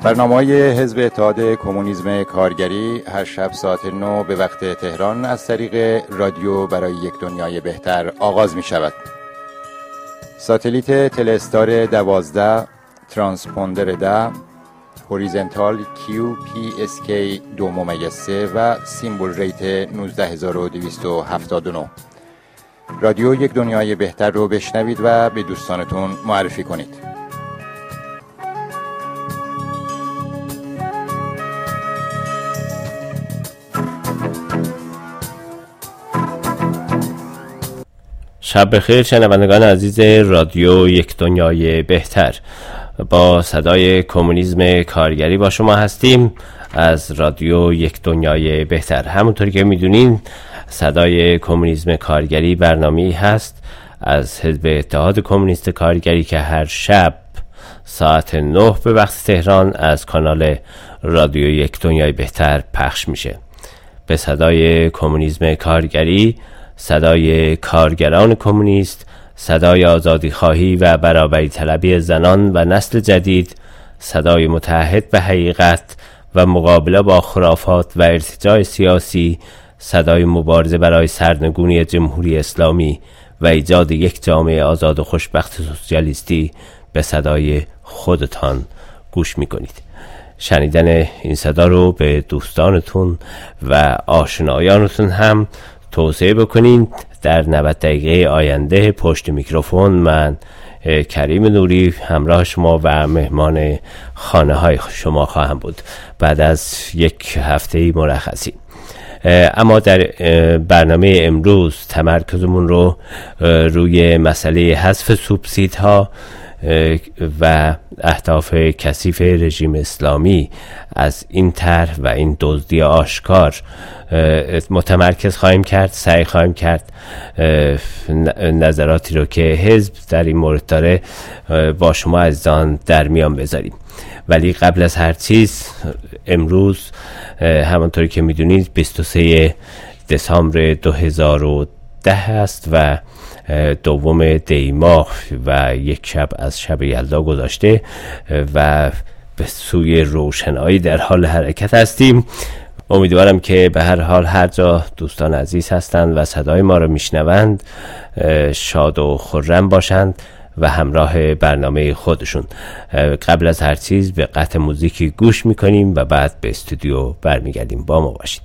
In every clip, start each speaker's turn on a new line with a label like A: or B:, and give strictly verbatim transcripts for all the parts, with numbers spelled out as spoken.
A: برنامه‌های حزب اتحاد کمونیسم کارگری هر شب ساعت نه به وقت تهران از طریق رادیو برای یک دنیای بهتر آغاز می شود. ساتلیت تلستار دوازده، ترانسپوندر ده، هوریزنتال کیو پی اس کی دو ممیز سه و سیمبل ریت نوزده هزار و دویست و هفتاد و نه. رادیو یک دنیای بهتر رو بشنوید و به دوستانتون معرفی کنید.
B: شب بخیر شنوندگان عزیز رادیو یک دنیای بهتر. با صدای کمونیسم کارگری با شما هستیم از رادیو یک دنیای بهتر. همونطوری که میدونین صدای کمونیسم کارگری برنامه‌ای هست از حزب اتحاد کمونیست کارگری که هر شب ساعت نه به وقت تهران از کانال رادیو یک دنیای بهتر پخش میشه. به صدای کمونیسم کارگری، صدای کارگران کمونیست، صدای آزادی خواهی و برابری طلبی زنان و نسل جدید، صدای متحد به حقیقت و مقابله با خرافات و ارتجاع سیاسی، صدای مبارزه برای سرنگونی جمهوری اسلامی و ایجاد یک جامعه آزاد و خوشبخت سوسیالیستی به صدای خودتان گوش میکنید. شنیدن این صدا رو به دوستانتون و آشنایانتون هم توصیه بکنین. در نود دقیقه آینده پشت میکروفون من کریم نوری همراه شما و مهمان خانه های شما خواهم بود بعد از یک هفته مرخصی. اما در برنامه امروز تمرکزمون رو روی مسئله حذف سوبسیدها و اهداف کثیف رژیم اسلامی از این طرح و این دزدی آشکار متمرکز خواهیم کرد. سعی خواهیم کرد نظراتی رو که حزب در این مورد داره با شما عزیزان در میان بذاریم. ولی قبل از هر چیز امروز همونطوری که میدونید بیست و سوم دسامبر دو هزار و ده است و دوم دی ماه و یک شب از شب یلدا گذشته و به سوی روشنایی در حال حرکت هستیم. امیدوارم که به هر حال هر جا دوستان عزیز هستند و صدای ما رو میشنوند شاد و خرم باشند و همراه برنامه خودشون. قبل از هر چیز به قطع موزیکی گوش میکنیم و بعد به استودیو برمیگردیم. با ما باشید.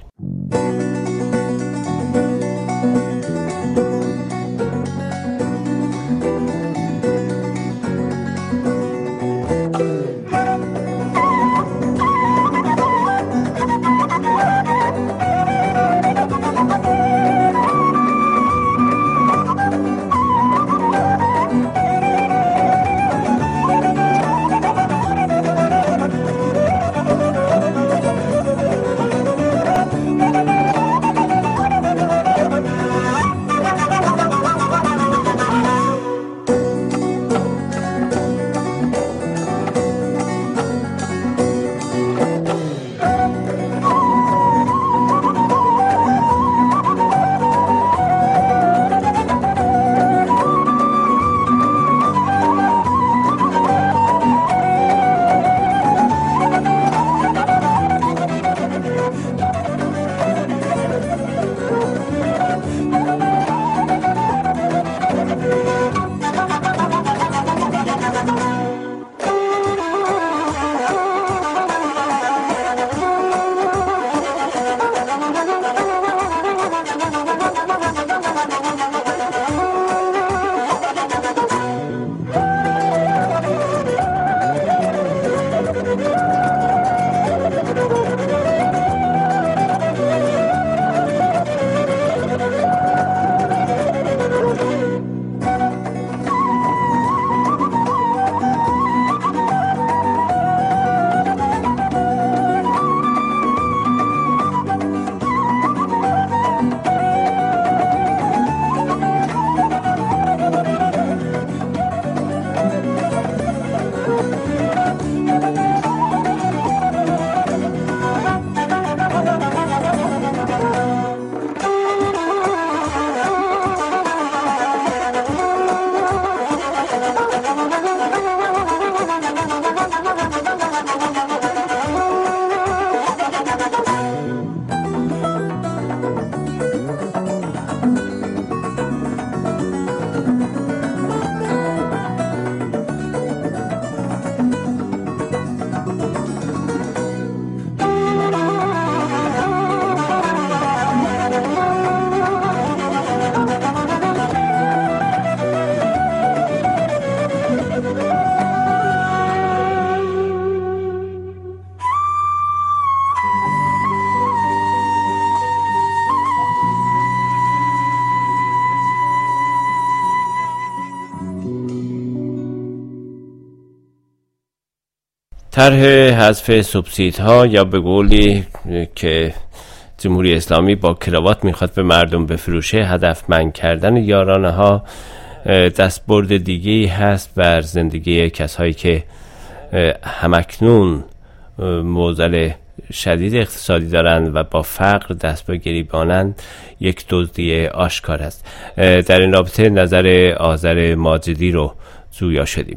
B: طرح حذف سوبسیدها یا به قولی که جمهوری اسلامی با کراوات میخواد به مردم بفروشه، هدفمند کردن یارانه ها دستبرد دیگه‌ای هست بر زندگی کسایی که همکنون معضل شدید اقتصادی دارند و با فقر دست به گریبانند. یک دزدی آشکار است. در این رابطه نظر آذر ماجدی رو جویا شدیم.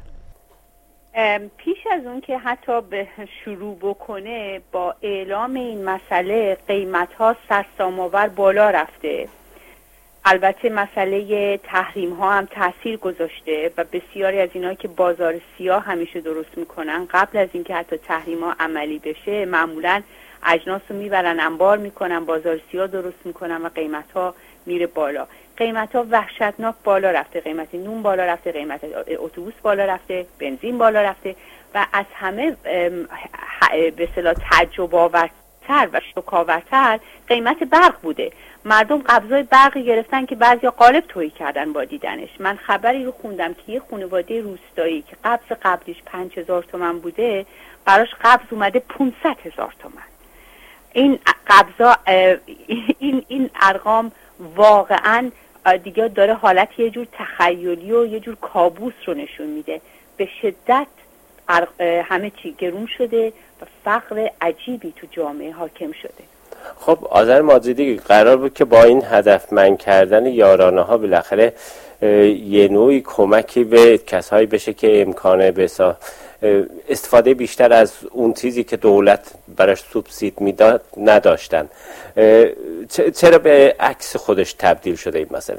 C: پیش از اون که حتی به شروع بکنه، با اعلام این مسئله قیمت ها سرسام‌آور بالا رفته. البته مسئله تحریم ها هم تأثیر گذاشته و بسیاری از اینا که بازار سیاه همیشه درست میکنن، قبل از اینکه حتی تحریم ها عملی بشه معمولا اجناس رو میبرن انبار میکنن، بازار سیاه درست میکنن و قیمت ها میره بالا. قیمت ها وحشتناک بالا رفته، قیمت نون بالا رفته، قیمت اتوبوس بالا رفته، بنزین بالا رفته و از همه به اصطلاح تعجب آورتر و شوک‌آورتر قیمت برق بوده. مردم قبضای برقی گرفتن که بعضیا قالب تویی کردن با دیدنش. من خبری رو خوندم که یه خانواده روستایی که قبض قبلیش پنج هزار تومن بوده، براش قبض اومده پونصد هزار تومن. این قبضا این این ارقام واقعا دیگه داره حالت یه جور تخیلی و یه جور کابوس رو نشون میده. به شدت همه چی گرون شده و فقر عجیبی تو جامعه حاکم شده.
B: خب آذر ماجدی، قرار بود که با این هدفمند کردن یارانه ها بالاخره یه نوعی کمکی به کسایی بشه که امکانه بسا استفاده بیشتر از اون چیزی که دولت براش سوبسید میداد نداشتن. چرا به عکس خودش تبدیل شده این مسئله؟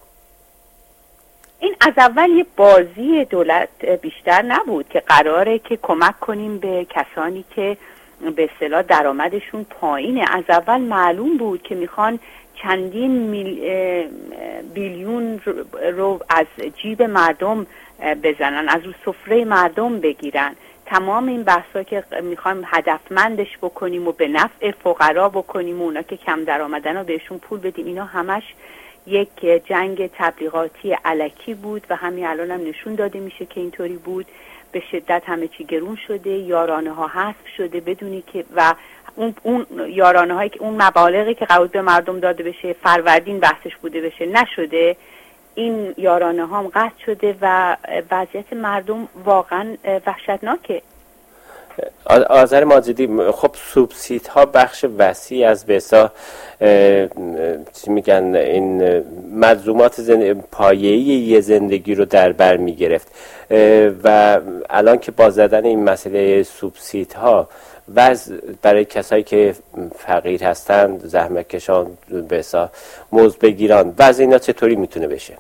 C: این از اول یه بازی دولت بیشتر نبود که قراره که کمک کنیم به کسانی که به اصطلاح درآمدشون پایینه. از اول معلوم بود که میخوان چندین میل بیلیون رو از جیب مردم بزنن، از رو سفره مردم بگیرن. تمام این بحثا که میخوایم هدفمندش بکنیم و به نفع فقرا بکنیم و اونا که کم درآمدن رو بهشون پول بدیم، اینا همش یک جنگ تبلیغاتی الکی بود و همین الان هم نشون داده میشه که اینطوری بود. به شدت همه چی گرون شده، یارانه ها حذف شده بدونی که و اون اون یارانه هایی که اون مبالغی که قرار به مردم داده بشه فروردین بحثش بوده بشه نشده. این یارانه ها هم قطع شده و وضعیت مردم واقعا وحشتناکه.
B: آذر ماجدی، خب سوبسید ها بخش وسیع از بسا چی میگن این ملزومات زند... پایه‌ای یه زندگی رو در بر میگرفت و الان که با زدن این مسئله سوبسید ها وضع برای کسایی که فقیر هستند، زحمت کشان، بسا موز بگیران، وضع اینا چطوری میتونه بشه؟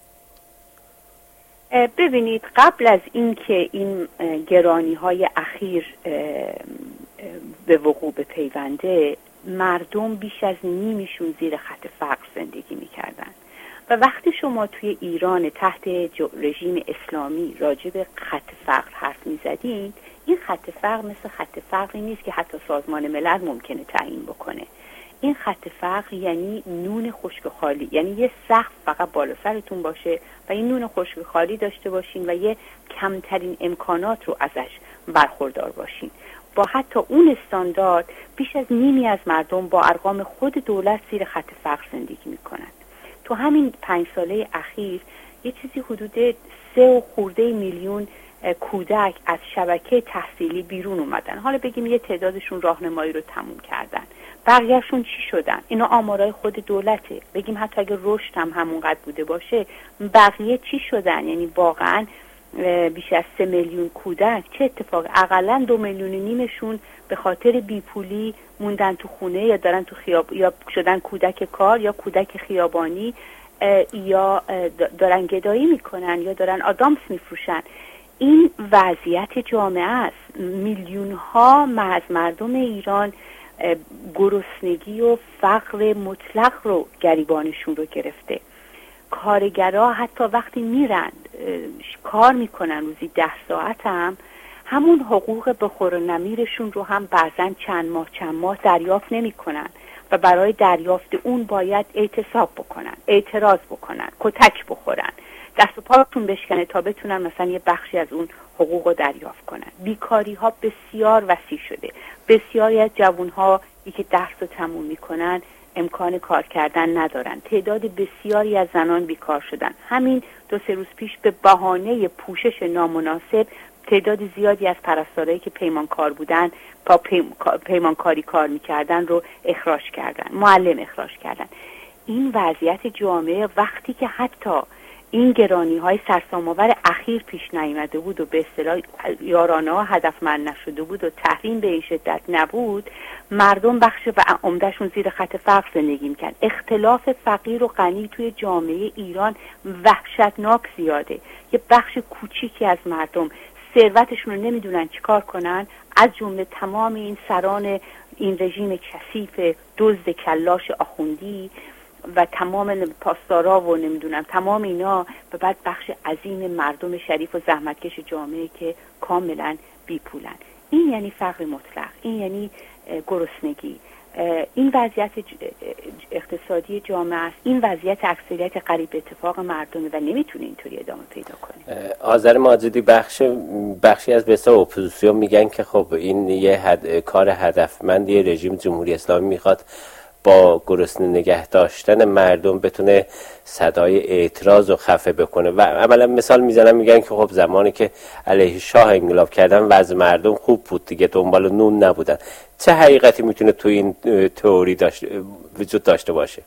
C: ببینید، قبل از اینکه این گرانی های اخیر به وقوع بپیونده، مردم بیش از نیمیشون زیر خط فقر زندگی میکردن و وقتی شما توی ایران تحت رژیم اسلامی راجع به خط فقر حرف میزدین، این خط فقر مثل خط فقری نیست که حتی سازمان ملل ممکنه تعیین بکنه. این خط فقر یعنی نون خشک و خالی، یعنی یه سقف فقط بالا سرتون باشه و این نون خشک و خالی داشته باشین و یه کمترین امکانات رو ازش برخوردار باشین. با حتی اون استاندارد بیش از نیمی از مردم با ارقام خود دولت زیر خط فقر زندگی میکنن. تو همین پنج ساله اخیر یه چیزی حدود سه و خورده میلیون کودک از شبکه تحصیلی بیرون اومدن. حالا بگیم یه تعدادشون راهنمایی رو تموم کردن، بقیه‌شون چی شدن؟ اینا آمارای خود دولته. بگیم حتی اگه رشد هم همونقدر بوده باشه، بقیه چی شدن؟ یعنی واقعا بیش از سه میلیون کودک چه اتفاقی؟ اقلا دو میلیون و نیمشون به خاطر بیپولی موندن تو خونه یا دارن تو خیاب یا شدن کودک کار یا کودک خیابانی یا دارن گدایی میکنن یا دارن آدامس میفروشن. این وضعیت جامعه است. میلیون ها از مردم ایران گرسنگی و فقر مطلق رو گریبانشون رو گرفته. کارگرها حتی وقتی میرن کار میکنن روزی ده ساعت هم همون حقوق بخور و نمیرشون رو هم بعضن چند ماه چند ماه دریافت نمیکنن و برای دریافت اون باید اعتصاب بکنن، اعتراض بکنن، کتک بخورن. دست و پاتون بشکنه تا بتونن مثلا یه بخشی از اون حقوق رو دریافت کنن. بیکاری ها بسیار وسیع شده. بسیاری از جوان ها که درس رو تموم میکنن امکان کار کردن ندارن. تعداد بسیاری از زنان بیکار شدن. همین دو سه روز پیش به بهانه پوشش نامناسب تعداد زیادی از پرستارایی که پیمانکار بودن، با پیمانکاری کار میکردن رو اخراج کردن، معلم اخراج کردن. این وضعیت جامعه وقتی که حتی این گرانی های سرسام‌آور اخیر پیش نیامده بود و به اصطلاح یارانه ها هدفمند نشده بود و تحریم به این شدت نبود، مردم بخش و عمدهشون زیر خط فقر زندگی میکرد. اختلاف فقیر و غنی توی جامعه ایران وحشتناک زیاده. یه بخش کوچیکی از مردم ثروتشون رو نمیدونن چیکار کنن، از جمله تمام این سران این رژیم کثیف دزد کلاش آخوندی و تمام پاسدارا و نمیدونم تمام اینا، و بعد بخش عظیم مردم شریف و زحمتکش جامعه که کاملا بی پولن. این یعنی فقر مطلق، این یعنی گرسنگی. این وضعیت اقتصادی جامعه است، این وضعیت اکثریت قریب اتفاق مردمه و نمیتونه اینطوری ادامه پیدا کنه.
B: آذر ماجدی، بخش بخشی از بسیار اپوزیسیون میگن که خب این یه هد... کار هدفمند یه رژیم جمهوری اسلامی میخواد با گرسنه نگه داشتن مردم بتونه صدای اعتراض رو خفه بکنه و عملا مثال میزنن میگن که خب زمانی که علیه شاه انقلاب کردن وضع مردم خوب بود دیگه، دنبال نون نبودن. چه حقیقتی میتونه تو این تئوری داشت... وجود داشته باشه؟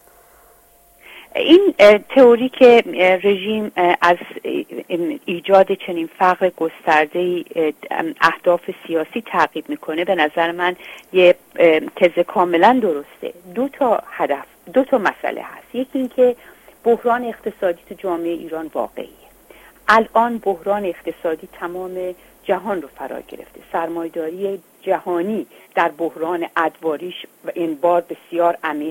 C: این تئوری که رژیم از ایجاد چنین فقر گسترده اهداف سیاسی تعقیب میکنه به نظر من یه تز کاملا درسته. دو تا هدف، دو تا مسئله هست. یکی این که بحران اقتصادی تو جامعه ایران واقعیه. الان بحران اقتصادی تمام جهان رو فرا گرفته. سرمایه‌داری جهانی در بحران ادواریش و این بار بسیار عمیق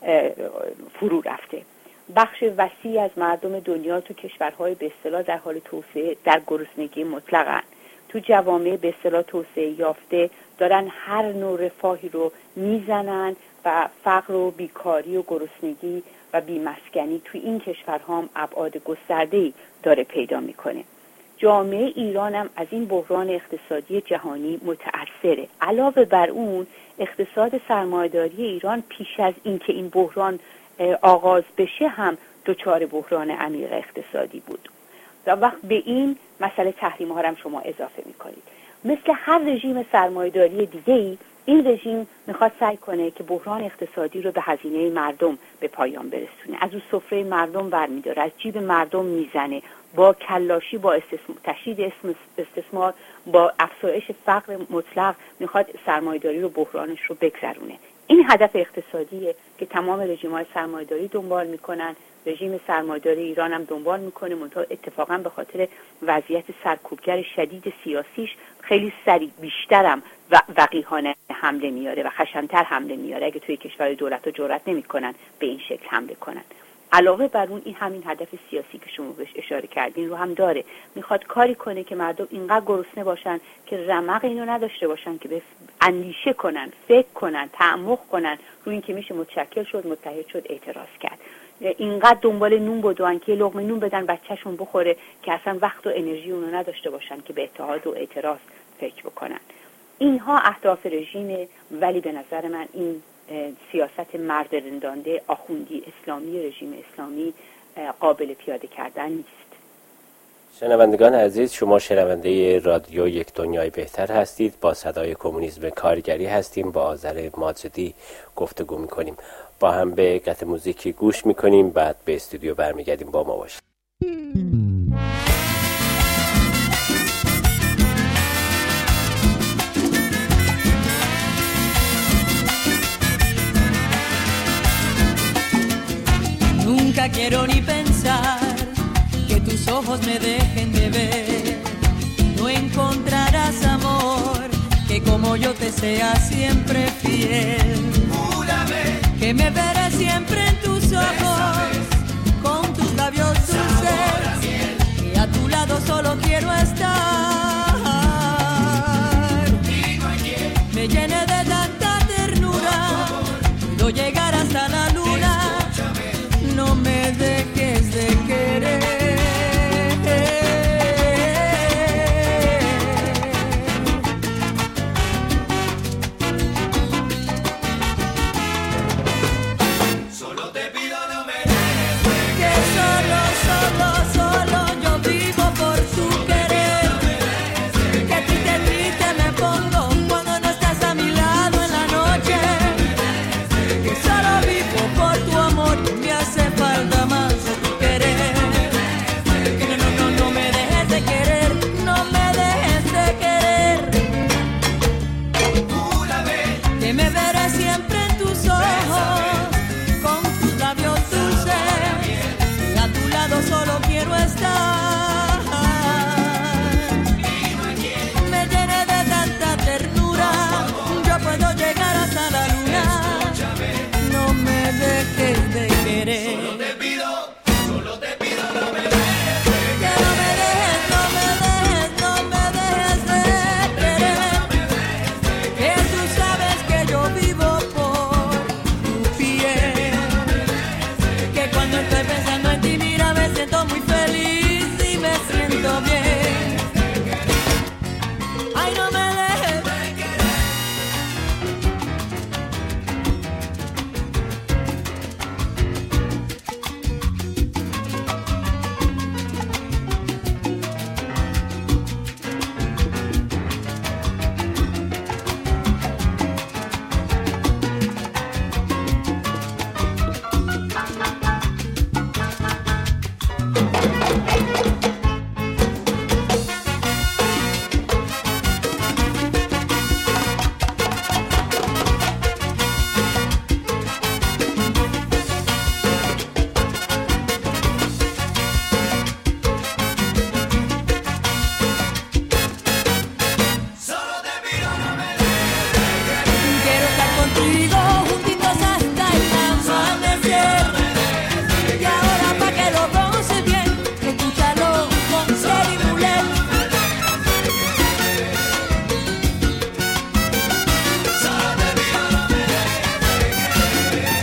C: فرو رفته. بخش وسیع از مردم دنیا تو کشورهای به اصطلاح در حال توسعه در گرسنگی مطلقن. تو جوامع به اصطلاح توسعه یافته دارن هر نوع رفاهی رو میزنن و فقر و بیکاری و گرسنگی و بیمسکنی تو این کشورها هم ابعاد گسترده‌ای داره پیدا میکنه. جامعه ایران هم از این بحران اقتصادی جهانی متأثره. علاوه بر اون اقتصاد سرمایه‌داری ایران پیش از اینکه این بحران آغاز بشه هم دچار بحران عمیق اقتصادی بود. و وقت به این مسئله تحریم ها هم شما اضافه میکنید. مثل هر رژیم سرمایه‌داری دیگه‌ای این رژیم میخواد سعی کنه که بحران اقتصادی رو به هزینه مردم به پایان برسونه. از اون سفره مردم برمیداره، از جیب مردم میزنه، با کلاشی، با استثمار، تشدید اسم استثمار، با افزایش فقر مطلق میخواد سرمایه‌داری رو بحرانش رو بگذرونه. این هدف اقتصادیه که تمام رژیم‌های سرمایه‌داری دنبال میکنن. رژیم سرمایه‌داری ایران هم دنبال میکنه، منتها اتفاقا به خاطر وضعیت سرکوبگر شدید سیاسیش خیلی سریع بیشترم و وقیحانه حمله میاره و خشن‌تر حمله میاره. اگه توی کشور دولت‌ها جرئت نمیکنن به این شکل حمله کنن. علاوه بر اون این همین هدف سیاسی که شما بهش اشاره کردین رو هم داره. میخواد کاری کنه که مردم اینقدر گرسنه باشن که رمق اینو نداشته باشن که به اندیشه کنن، فکر کنن، تعمق کنن روی این که میشه متشکل شد، متحد شد، اعتراض کرد. اینقدر دنبال نون بدون که لقمه نون بدن بچه‌شون بخوره که اصلا وقت و انرژی اونو نداشته باشن که به اتحاد و اعتراض فکر بکنن. اینها اهداف رژیمه، ولی به نظر من این سیاست مرد رندانده آخوندی اسلامی رژیم اسلامی قابل پیاده کردن نیست.
B: شنوندگان عزیز، شما شنونده رادیو یک دنیای بهتر هستید. با صدای کمونیسم کارگری هستیم. با آذر ماجدی گفتگو میکنیم. با هم به قطع موزیکی گوش میکنیم، بعد به استودیو برمیگردیم. با ما باشید.
D: Nunca quiero ni pensar que tus ojos me dejen de ver. No encontrarás amor que como yo te sea siempre fiel. Júrame que me veré siempre en tus ojos, con tus labios dulces, y a tu lado solo quiero estar. Y no hay quien me llene de tanta ternura, puedo llegar hasta la luna. No me dejes de querer. quiero estar. Me llené de tanta ternura, yo puedo llegar hasta la luna. No me dejes de querer. Solo te pido, solo te pido, no me dejes de querer. Que no me dejes, no me dejes, no me dejes de querer. Que tú sabes que yo vivo por tu piel. Que cuando estoy pensando en ti, mira, me siento muy feliz y me siento bien. Ay, no me dejes de querer. Quiero estar contigo juntitos hasta el amanecer. Y ahora pa' que lo goces bien, escúchalo con Seri Mulet. Solo te pido no me dejes de querer.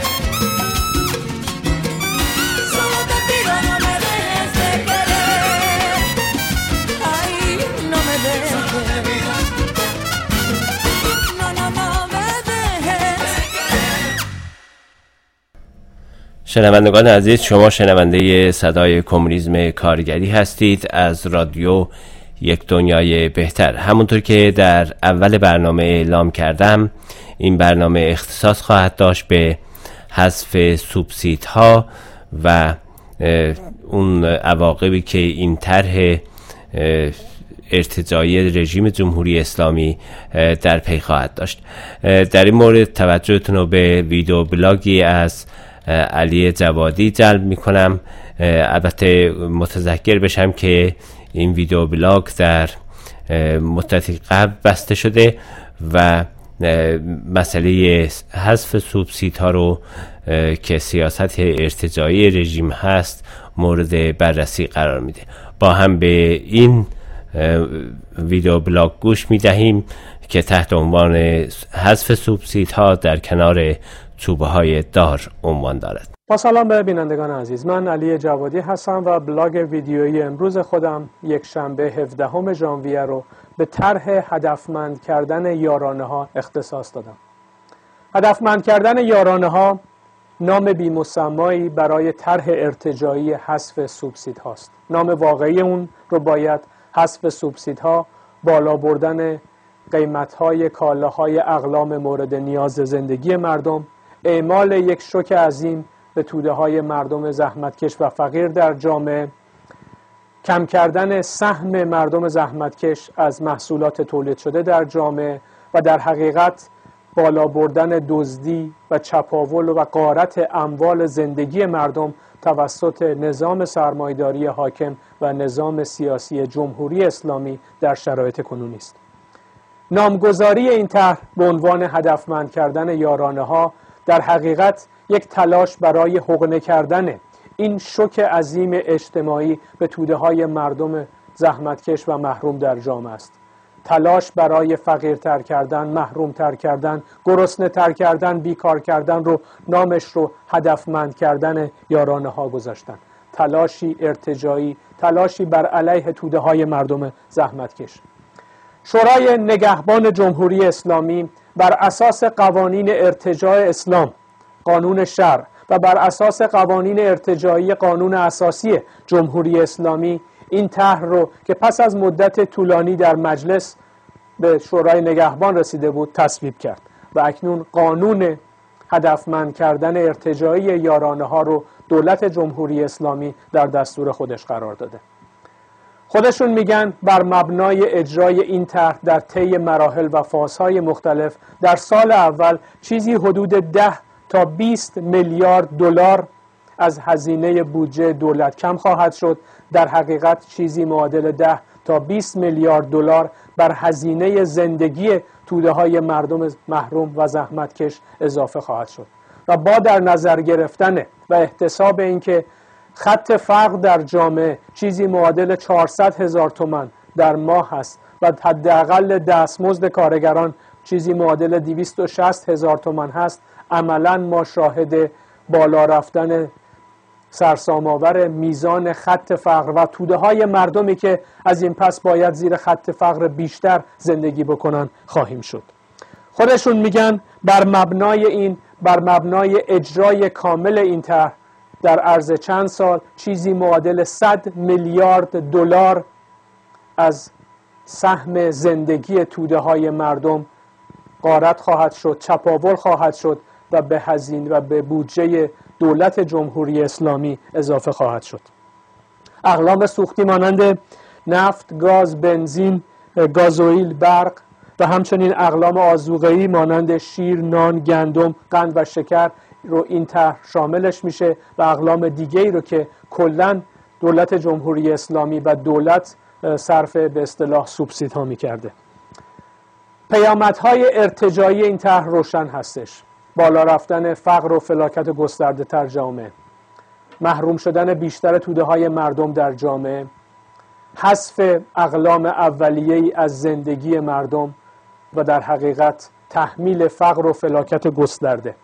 D: Solo te pido no me dejes de querer. Ay, no me dejes. No, no, no me dejes.
B: شنوندگان عزیز، شما شنونده صدای کمونیسم کارگری هستید از رادیو یک دنیای بهتر. همونطور که در اول برنامه اعلام کردم، این برنامه اختصاص خواهد داشت به حذف سوبسیدها و اه، اون عواقبی که این طرح اه، ارتجاعی رژیم جمهوری اسلامی اه، در پی خواهد داشت. اه، در این مورد توجهتون رو به ویدیو بلاگی از اه، علی جوادی جلب می کنم. البته متذکر بشم که این ویدیو بلاگ در اه، مدتی قبل بسته شده و اه، مسئله حذف سوبسیدها رو اه، که سیاست ارتجاعی رژیم هست مورد بررسی قرار میده. با هم به این اه، ویدیو بلاگ گوش میدهیم که تحت عنوان حذف سوبسیدها در کنار چوبه های دار عنوان دارد.
E: با سلام به بینندگان عزیز، من علی جوادی هستم و بلاگ ویدیویی امروز خودم یک شنبه هفدهم ژانویه رو به طرح هدفمند کردن یارانه ها اختصاص دادم. هدفمند کردن یارانه ها نام بی‌مسمایی برای طرح ارتجاعی حذف سوبسید هاست. نام واقعی اون رو باید حذف سوبسیدها، بالا بردن قیمت‌های کالاهای اقلام مورد نیاز زندگی مردم، اعمال یک شوک عظیم به توده‌های مردم زحمتکش و فقیر در جامعه، کم کردن سهم مردم زحمتکش از محصولات تولید شده در جامعه و در حقیقت بالا بردن دزدی و چپاول و غارت اموال زندگی مردم توسط نظام سرمایه‌داری حاکم و نظام سیاسی جمهوری اسلامی در شرایط کنونی است. نامگذاری این طرح به عنوان هدفمند کردن یارانه ها در حقیقت یک تلاش برای حقنه کردن این شوک عظیم اجتماعی به توده های مردم زحمتکش و محروم در جامعه است. تلاش برای فقیرتر کردن، محرومتر کردن، گرسنه تر کردن، بیکار کردن رو نامش رو هدفمند کردن یارانه ها گذاشتن. تلاشی ارتجاعی، تلاشی بر علیه توده های مردم زحمتکش. شورای نگهبان جمهوری اسلامی بر اساس قوانین ارتجاع اسلام، قانون شرع و بر اساس قوانین ارتجاعی قانون اساسی جمهوری اسلامی این طرح رو که پس از مدت طولانی در مجلس به شورای نگهبان رسیده بود تصویب کرد و اکنون قانون هدفمند کردن ارتجاعی یارانه ها رو دولت جمهوری اسلامی در دستور خودش قرار داده. خودشون میگن بر مبنای اجرای این طرح در طی مراحل و فازهای مختلف در سال اول چیزی حدود ده تا بیست میلیارد دلار از هزینه بودجه دولت کم خواهد شد. در حقیقت چیزی معادل ده تا بیست میلیارد دلار بر هزینه زندگی توده‌های مردم محروم و زحمتکش اضافه خواهد شد و با در نظر گرفتن و احتساب اینکه خط فقر در جامعه چیزی معادل چهارصد هزار تومان در ماه هست و حداقل دستمزد کارگران چیزی معادل دویست و شصت هزار تومان هست، عملاً ما شاهد بالا رفتن سرسام‌آور میزان خط فقر و توده‌های مردمی که از این پس باید زیر خط فقر بیشتر زندگی بکنن خواهیم شد. خودشون میگن بر مبنای این بر مبنای اجرای کامل این طرح در عرض چند سال چیزی معادل صد میلیارد دلار از سهم زندگی توده‌های مردم غارت خواهد شد، چپاول خواهد شد و به هزینه و به بودجه دولت جمهوری اسلامی اضافه خواهد شد. اقلام سوختی مانند نفت، گاز، بنزین، گازوئیل، برق و همچنین اقلام آذوقه‌ای مانند شیر، نان، گندم، قند و شکر رو این طرح شاملش میشه و اقلام دیگه‌ای رو که کلاً دولت جمهوری اسلامی و دولت صرف به اصطلاح سوبسیدها می‌کرده. پیامدهای ارتجاعی این طرح روشن هستش: بالا رفتن فقر و فلاکت گسترده تر جامعه، محروم شدن بیشتر توده‌های مردم در جامعه، حذف اقلام اولیه‌ای از زندگی مردم و در حقیقت تحمیل فقر و فلاکت گسترده.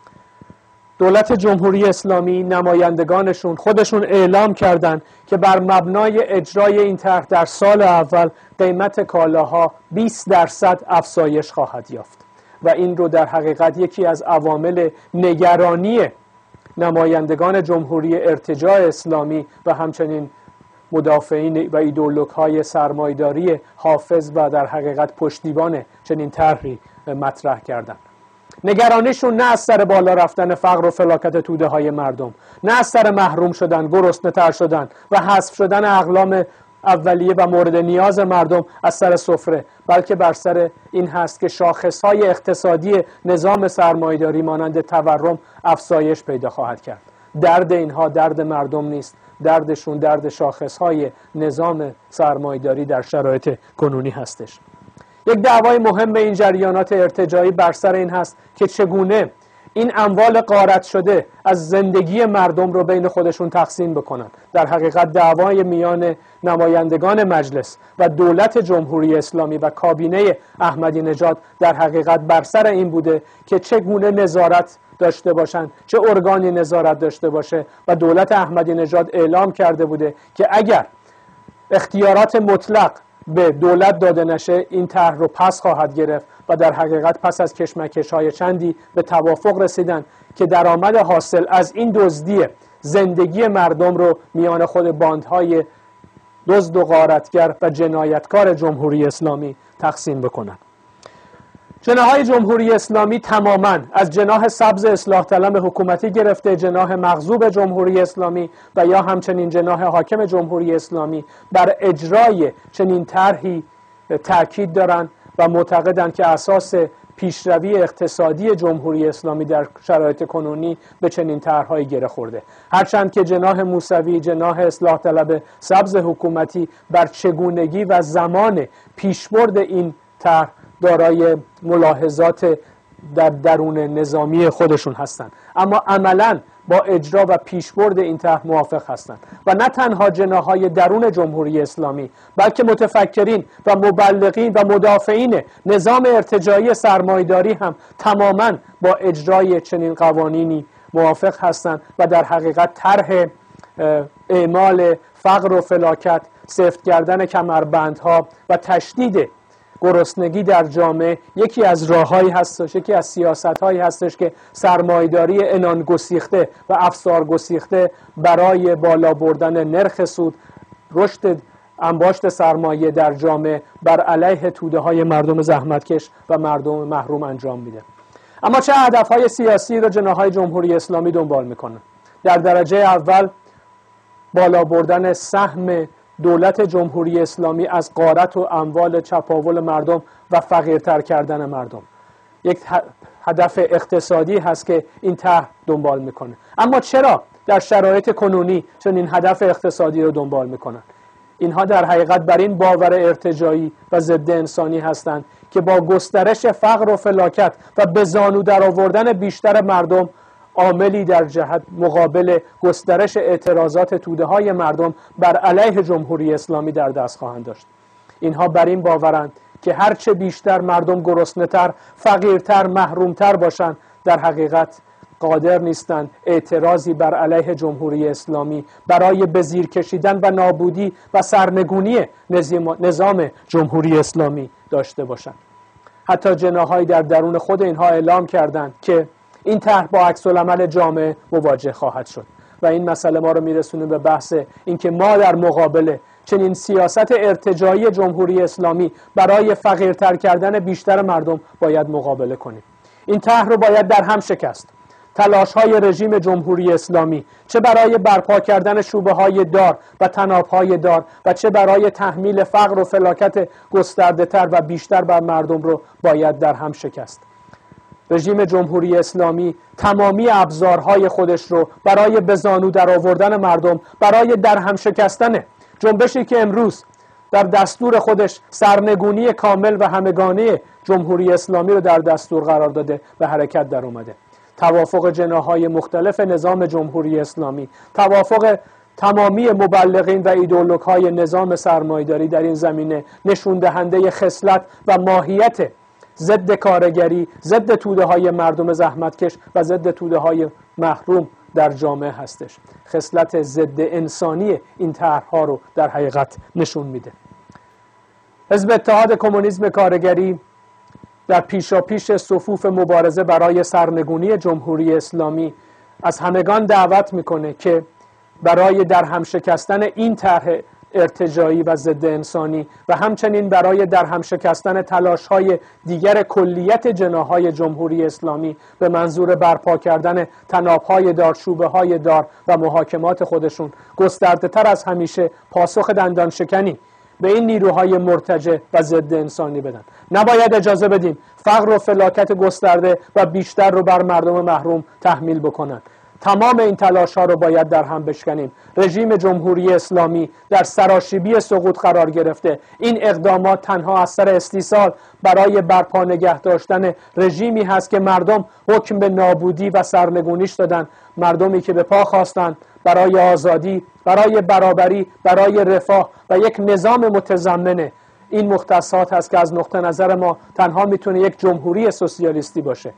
E: دولت جمهوری اسلامی نمایندگانشون خودشون اعلام کردن که بر مبنای اجرای این طرح در سال اول قیمت کالاها بیست درصد افزایش خواهد یافت و این رو در حقیقت یکی از عوامل نگرانی نمایندگان جمهوری ارتجاع اسلامی و همچنین مدافعین و ایدئولوژهای سرمایه‌داری حافظ و در حقیقت پشتیبان چنین طرحی مطرح کردند. نگرانیشون نه از سر بالا رفتن فقر و فلاکت توده های مردم، نه از سر محروم شدن، گرسنه تر شدن و حذف شدن اقلام اولیه و مورد نیاز مردم از سر سفره، بلکه بر سر این هست که شاخصهای اقتصادی نظام سرمایه‌داری مانند تورم افزایش پیدا خواهد کرد. درد اینها درد مردم نیست، دردشون درد شاخصهای نظام سرمایه‌داری در شرایط کنونی هستش. یک دعوای مهم این جریانات ارتجاعی بر سر این هست که چگونه این اموال غارت شده از زندگی مردم رو بین خودشون تقسیم بکنن. در حقیقت دعوای میان نمایندگان مجلس و دولت جمهوری اسلامی و کابینه احمدی نژاد در حقیقت بر سر این بوده که چگونه نظارت داشته باشن، چه ارگانی نظارت داشته باشه و دولت احمدی نژاد اعلام کرده بوده که اگر اختیارات مطلق به دولت داده نشه این طرح رو پس خواهد گرفت و در حقیقت پس از کشمکش‌های چندی به توافق رسیدن که درآمد حاصل از این دزدی زندگی مردم رو میان خود باندهای دزد و غارتگر و جنایتکار جمهوری اسلامی تقسیم بکنن. جناح‌های جمهوری اسلامی تماماً از جناح سبز اصلاح طلب حکومتی گرفته جناح مغضوب جمهوری اسلامی و یا همچنین جناح حاکم جمهوری اسلامی بر اجرای چنین طرحی تاکید دارند و معتقدند که اساس پیشروی اقتصادی جمهوری اسلامی در شرایط کنونی به چنین طرح‌هایی گره خورده. هرچند که جناح موسوی، جناح اصلاح طلب سبز حکومتی بر چگونگی و زمان پیشبرد این طرح دارای ملاحظات در درون نظامی خودشون هستند، اما عملاً با اجرا و پیشبرد این طرح موافق هستند و نه تنها جناح‌های درون جمهوری اسلامی بلکه متفکرین و مبلغین و مدافعین نظام ارتجاعی سرمایه‌داری هم تماماً با اجرای چنین قوانینی موافق هستند و در حقیقت طرح اعمال فقر و فلاکت، سفت کردن کمربندها و تشدید گرسنگی در جامعه یکی از راههایی هستش، یکی از سیاست‌هایی هستش که سرمایه‌داری عنان گسیخته و افسار گسیخته برای بالا بردن نرخ سود، رشد انباشت سرمایه در جامعه بر علیه توده‌های مردم زحمتکش و مردم محروم انجام میده. اما چه هدف‌های سیاسی را جناح‌های جمهوری اسلامی دنبال میکنن؟ در درجه اول بالا بردن سهم دولت جمهوری اسلامی از غارت و اموال چپاول مردم و فقیرتر کردن مردم. یک هدف اقتصادی هست که این طرح دنبال میکنه. اما چرا در شرایط کنونی چنین هدف اقتصادی رو دنبال میکنن. اینها در حقیقت بر این باور ارتجاعی و ضد انسانی هستند که با گسترش فقر و فلاکت و به زانو در آوردن بیشتر مردم عاملی در جهت مقابل گسترش اعتراضات توده‌های مردم بر علیه جمهوری اسلامی در دست خواهند داشت. اینها بر این باورند که هرچه بیشتر مردم گرسنه‌تر، فقیرتر، محرومتر باشند، در حقیقت قادر نیستند اعتراضی بر علیه جمهوری اسلامی برای به زیر کشیدن و نابودی و سرنگونی نظام جمهوری اسلامی داشته باشند. حتی جناح‌هایی در درون خود اینها اعلام کردند که این طرح با عکس‌العمل جامعه مواجه خواهد شد و این مسئله ما رو میرسونه به بحث اینکه ما در مقابل چنین سیاست ارتجاعی جمهوری اسلامی برای فقیرتر کردن بیشتر مردم باید مقابله کنیم. این طرح رو باید در هم شکست. تلاش‌های رژیم جمهوری اسلامی چه برای برپا کردن شوبه‌های دار و طناب‌های دار و چه برای تحمیل فقر و فلاکت گسترده‌تر و بیشتر بر مردم رو باید در هم شکست. رژیم جمهوری اسلامی تمامی ابزارهای خودش رو برای به زانو در آوردن مردم، برای در هم شکستن جنبشی که امروز در دستور خودش سرنگونی کامل و همگانی جمهوری اسلامی رو در دستور قرار داده به حرکت در اومده. توافق جناح‌های مختلف نظام جمهوری اسلامی، توافق تمامی مبلغین و ایدئولوژهای نظام سرمایه‌داری در این زمینه نشون دهنده خصلت و ماهیت ضد کارگری، ضد توده‌های مردم زحمتکش و ضد توده‌های محروم در جامعه هستش. خصلت ضد انسانی این طرح‌ها رو در حقیقت نشون میده. حزب اتحاد کمونیسم کارگری در پیشاپیش صفوف مبارزه برای سرنگونی جمهوری اسلامی از همگان دعوت میکنه که برای در هم شکستن این طرح ارتجاعی و ضد انسانی و همچنین برای در هم شکستن تلاش‌های دیگر کلیت جناح‌های جمهوری اسلامی به منظور برپا کردن طناب‌های دار، شوبه‌های دار و محاکمات خودشون گسترده‌تر از همیشه پاسخ دندان شکنی به این نیروهای مرتجع و ضد انسانی بدن. نباید اجازه بدیم فقر و فلاکت گسترده و بیشتر رو بر مردم محروم تحمیل بکنن. تمام این تلاش ها رو باید در هم بشکنیم. رژیم جمهوری اسلامی در سراشیبی سقوط قرار گرفته. این اقدامات تنها اثر استیصال برای برپا نگه داشتن رژیمی هست که مردم حکم به نابودی و سرنگونیش دادن. مردمی که به پا خواستند برای آزادی، برای برابری، برای رفاه و یک نظام متضمن این مختصات هست که از نقطه نظر ما تنها میتونه یک جمهوری سوسیالیستی باشه.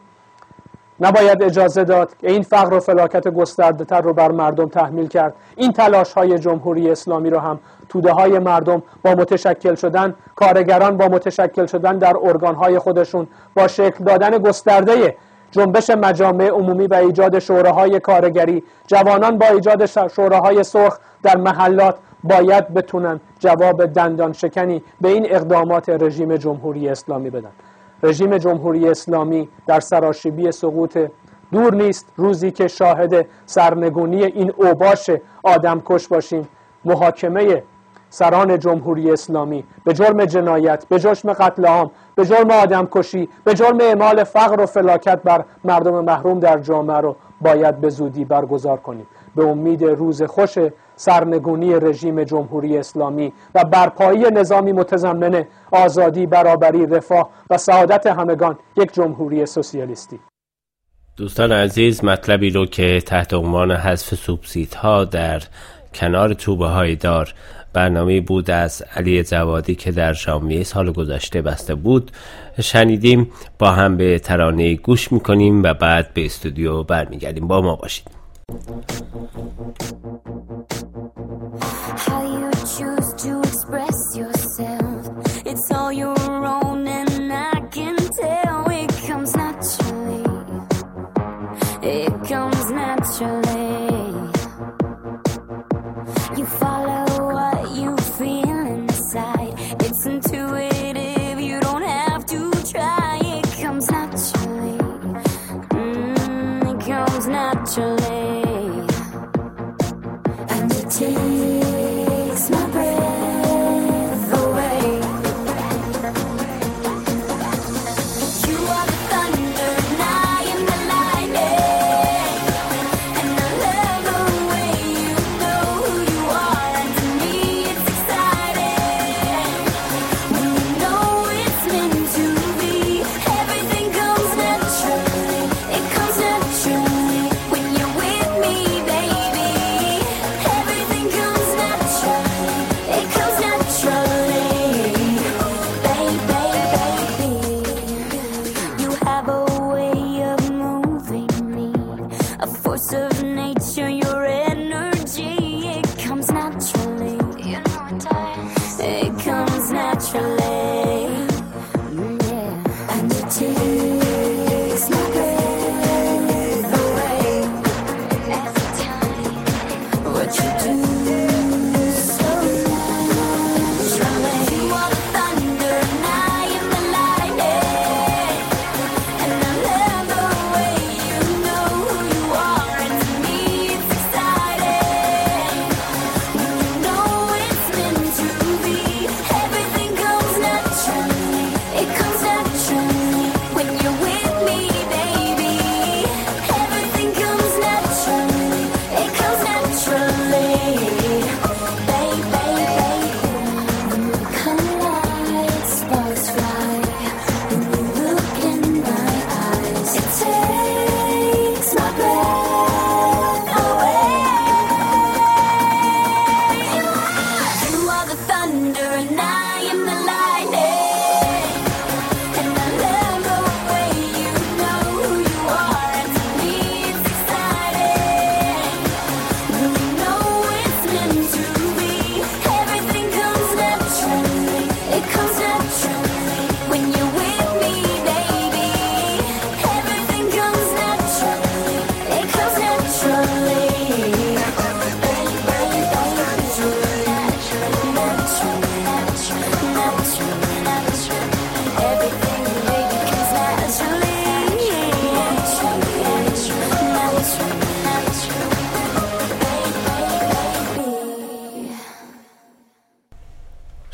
E: نباید اجازه داد که این فقر و فلاکت گسترده‌تر رو بر مردم تحمیل کرد. این تلاش‌های جمهوری اسلامی رو هم توده‌های مردم با متشکل شدن، کارگران با متشکل شدن در ارگان‌های خودشون، با شکل دادن گسترده جنبش مجامع عمومی و ایجاد شوراهای کارگری، جوانان با ایجاد شوراهای سرخ در محلات باید بتونن جواب دندان شکنی به این اقدامات رژیم جمهوری اسلامی بدن. رژیم جمهوری اسلامی در سراشیبی سقوط دور نیست. روزی که شاهد سرنگونی این اوباش آدمکش باشیم، محاکمه سران جمهوری اسلامی به جرم جنایت، به جرم قتل عام، به جرم آدمکشی، به جرم اعمال فقر و فلاکت بر مردم محروم در جامعه رو باید به زودی برگزار کنیم. به امید روز خوش سرنگونی رژیم جمهوری اسلامی و برپایی نظامی متضمن آزادی، برابری، رفاه و سعادت همگان، یک جمهوری سوسیالیستی.
B: دوستان عزیز، مطلبی رو که تحت عنوان حذف سوبسیدها در کنار توبه های دار برنامه بود از علی جوادی که در ژانویه سال گذشته بسته بود شنیدیم. با هم به ترانه گوش میکنیم و بعد به استودیو برمیگردیم. با ما باشید.
F: How you choose to express yourself, it's all your own and I can tell it comes naturally, it comes naturally. You follow what you feel inside, it's intuitive, you don't have to try, it comes naturally, mm, it comes naturally. And it takes my breath away. You are the thunder and I am the lightning, and I love the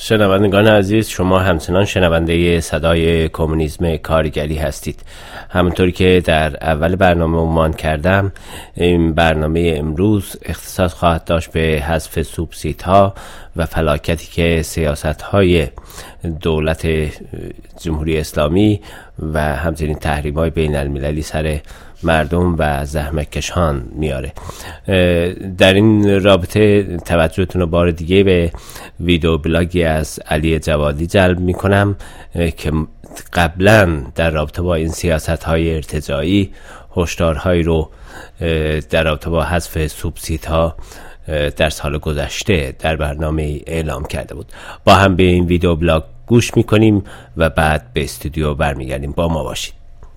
B: شنوندگان عزیز، شما همچنان شنونده صدای کمونیسم کارگری هستید. همونطوری که در اول برنامه عنوان کردم، این برنامه امروز اختصاص خواهد داشت به حذف سوبسیدها و فلاکتی که سیاست‌های دولت جمهوری اسلامی و همچنین تحریم‌های بین‌المللی سر مردم و زحمتکشان میاره. در این رابطه توجهتون رو بار دیگه به ویدیو بلاگی از علی جوادی جلب میکنم که قبلا در رابطه با این سیاست‌های ارتجاعی هشدارهایی رو در رابطه با حذف سوبسیدها در سال گذشته در برنامه اعلام کرده بود. با هم به این ویدیو بلاگ گوش میکنیم و بعد به استودیو برمیگردیم. با ما باشید.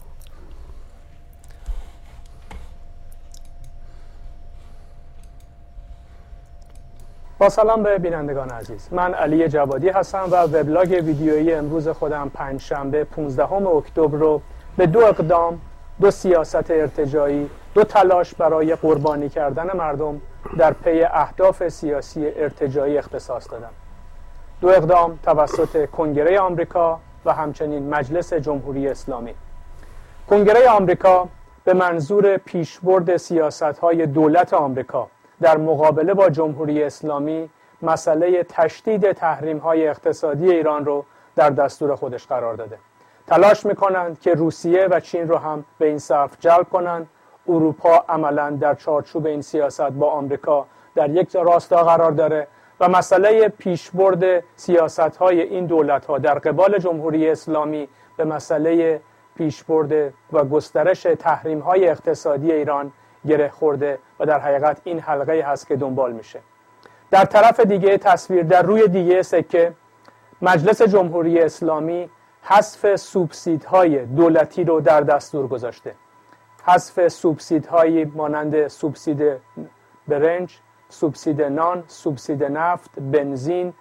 E: با سلام به بینندگان عزیز، من علی جوادی هستم و وبلاگ ویدیویی امروز خودم پنجشنبه پانزدهم اکتبر رو به دو اقدام، دو سیاست ارتجاعی، دو تلاش برای قربانی کردن مردم در پی اهداف سیاسی ارتجاعی اختصاص دادم. دو اقدام توسط کنگره آمریکا و همچنین مجلس جمهوری اسلامی. کنگره آمریکا به منظور پیشبرد سیاست‌های دولت آمریکا در مقابله با جمهوری اسلامی مسئله تشدید تحریم‌های اقتصادی ایران رو در دستور خودش قرار داده. تلاش می‌کنند که روسیه و چین رو هم به این صف جلب کنند. اروپا عملاً در چارچوب این سیاست با آمریکا در یک راستا قرار داره و مسئله پیشبرد سیاست‌های این دولت‌ها در قبال جمهوری اسلامی به مسئله پیشبرد و گسترش تحریم‌های اقتصادی ایران گره خورده و در حقیقت این حلقه هست که دنبال میشه. در طرف دیگه تصویر، در روی دیگه سکه، مجلس جمهوری اسلامی حذف سوبسیدهای دولتی رو در دستور گذاشته. حذف سوبسیدهایی مانند سوبسید برنج، سوبسید نان، سوبسید نفت، بنزین،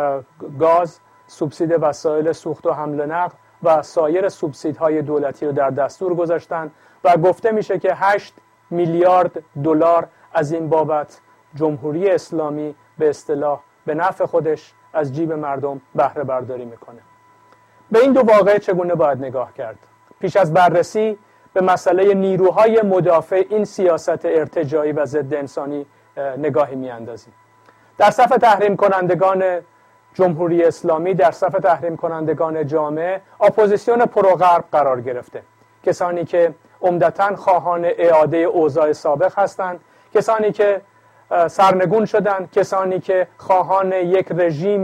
E: گاز، سوبسید وسایل سوخت و حمل و نقل و سایر سوبسیدهای دولتی رو در دستور گذاشتن و گفته میشه که هشت میلیارد دلار از این بابت جمهوری اسلامی به اصطلاح به نفع خودش از جیب مردم بهره برداری میکنه. به این دو واقعه چگونه باید نگاه کرد؟ پیش از بررسی به مسئله نیروهای مدافع این سیاست ارتجاعی و ضد انسانی نگاهی میاندازیم. در صف تحریم کنندگان جمهوری اسلامی، در صف تحریم کنندگان جامعه، اپوزیسیون پروغرب قرار گرفته. کسانی که عمدتاً خواهان اعاده اوضاع سابق هستند، کسانی که سرنگون شدند، کسانی که خواهان یک رژیم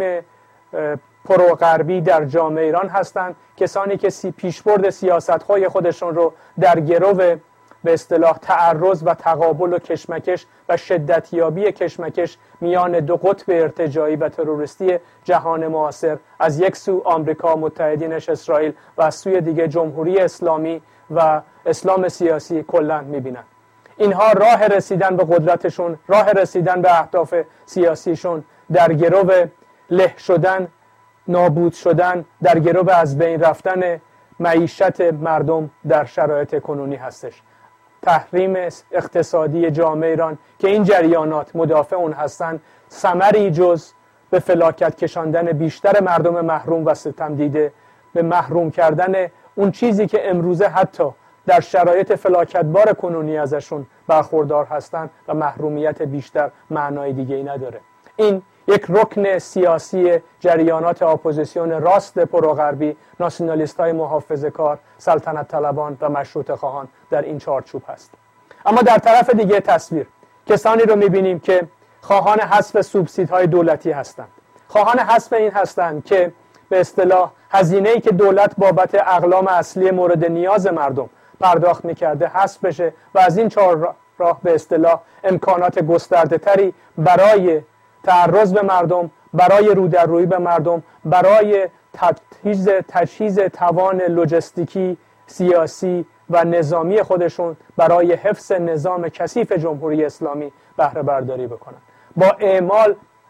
E: پروغربی در جامعه ایران هستند، کسانی که سی پیشبرد سیاست‌های خودشون رو در گرو به اصطلاح تعرض و تقابل و کشمکش و شدتیابی کشمکش میان دو قطب ارتجاعی و تروریستی جهان معاصر، از یک سو آمریکا متحدینش اسرائیل و از سوی دیگه جمهوری اسلامی و اسلام سیاسی کلاً میبینن. اینها راه رسیدن به قدرتشون، راه رسیدن به اهداف سیاسیشون در گرو له شدن، نابود شدن، در گرو از بین رفتن معیشت مردم در شرایط کنونی هستش. تحریم اقتصادی جامعه ایران که این جریانات مدافع اون هستن، ثمری جز به فلاکت کشاندن بیشتر مردم محروم و ستم دیده، به محروم کردن اون چیزی که امروزه حتی در شرایط فلاکتبار کنونی ازشون برخوردار هستن و محرومیت بیشتر معنای دیگه ای نداره. این یک رکن سیاسی جریانات اپوزیسیون راست پروغربی، ناسیونالیست های محافظه کار، سلطنت طلبان و مشروطه خواهان در این چارچوب هست. اما در طرف دیگه تصویر کسانی رو میبینیم که خواهان حذف سوبسیدهای دولتی هستند. خواهان حذف این هستند که به اصطلاح هزینه‌ای که دولت بابت اقلام اصلی مورد نیاز مردم پرداخت میکرده حذف بشه و از این چهار راه به اصطلاح امکانات گسترده تری برای تعرض به مردم، برای رودررویی به مردم، برای تجهیز تجهیز توان لوجستیکی، سیاسی و نظامی خودشون برای حفظ نظام کثیف جمهوری اسلامی بهره برداری بکنن. با اعمال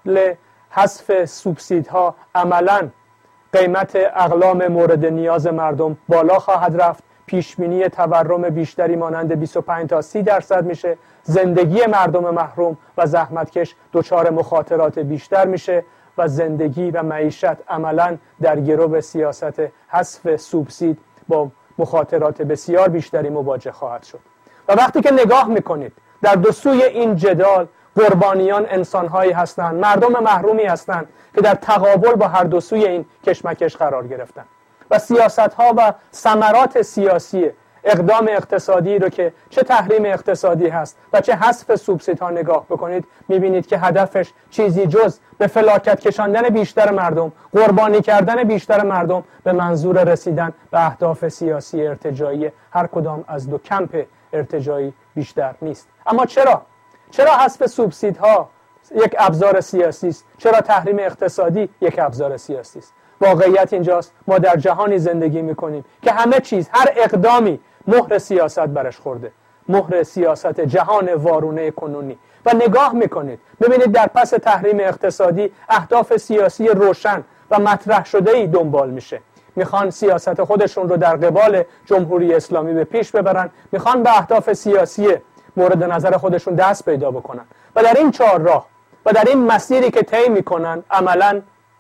E: حذف سوبسیدها عملاً قیمت اقلام مورد نیاز مردم بالا خواهد رفت، پیشبینی تورم بیشتری مانند بیست و پنج تا سی درصد میشه، زندگی مردم محروم و زحمتکش دچار مخاطرات بیشتر میشه و زندگی و معیشت عملاً در گرو سیاست حذف سوبسید با مخاطرات بسیار بیشتری مواجه خواهد شد. و وقتی که نگاه میکنید در دو سوی این جدال قربانیان انسانهایی هستند، مردم محرومی هستند که در تقابل با هر دو سوی این کشمکش قرار گرفتند و سیاست‌ها و ثمرات سیاسی اقدام اقتصادی رو که چه تحریم اقتصادی هست و چه حذف سوبسیدها نگاه بکنید، میبینید که هدفش چیزی جز به فلاکت کشاندن بیشتر مردم، قربانی کردن بیشتر مردم به منظور رسیدن به اهداف سیاسی ارتجاعی هر کدام از دو کمپ ارتجاعی بیشتر نیست. اما چرا؟ چرا حذف سوبسیدها یک ابزار سیاسی است؟ چرا تحریم اقتصادی یک ابزار سیاسی است؟ واقعیت اینجاست ما در جهانی زندگی میکنیم که همه چیز، هر اقدامی مهر سیاست برش خورده، مهر سیاست جهان وارونه کنونی. و نگاه میکنید ببینید در پس تحریم اقتصادی اهداف سیاسی روشن و مطرح شده‌ای دنبال میشه. میخوان سیاست خودشون رو در قبال جمهوری اسلامی به پیش ببرن، میخوان به اهداف سیاسی مورد نظر خودشون دست پیدا بکنن و در این چهار راه و در این مسیری که طی میکنن عملاً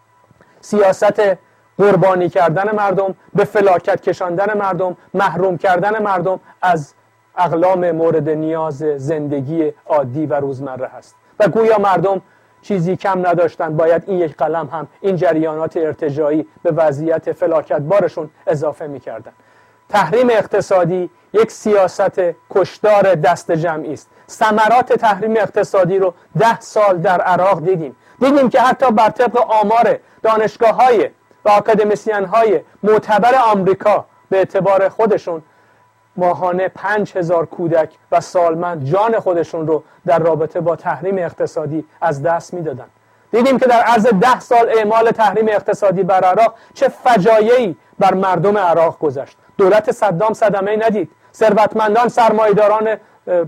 E: سیاست قربانی کردن مردم، به فلاکت کشاندن مردم، محروم کردن مردم از اقلام مورد نیاز زندگی عادی و روزمره هست و گویا مردم چیزی کم نداشتن، باید این یک قلم هم این جریانات ارتجاعی به وضعیت فلاکت بارشون اضافه میکردن. تحریم اقتصادی یک سیاست کشدار دست جمعی است. ثمرات تحریم اقتصادی رو ده سال در عراق دیدیم. دیدیم که حتی بر طبق آمار دانشگاه‌های و آکادمیسین‌های معتبر آمریکا به اعتبار خودشون ماهانه پنج هزار کودک و سالمند جان خودشون رو در رابطه با تحریم اقتصادی از دست میدادن. دیدیم که در عرض ده سال اعمال تحریم اقتصادی بر عراق چه فجایعی بر مردم عراق گذشت. دولت صدام صدمه‌ای ندید، ثروتمندان سرمایه‌داران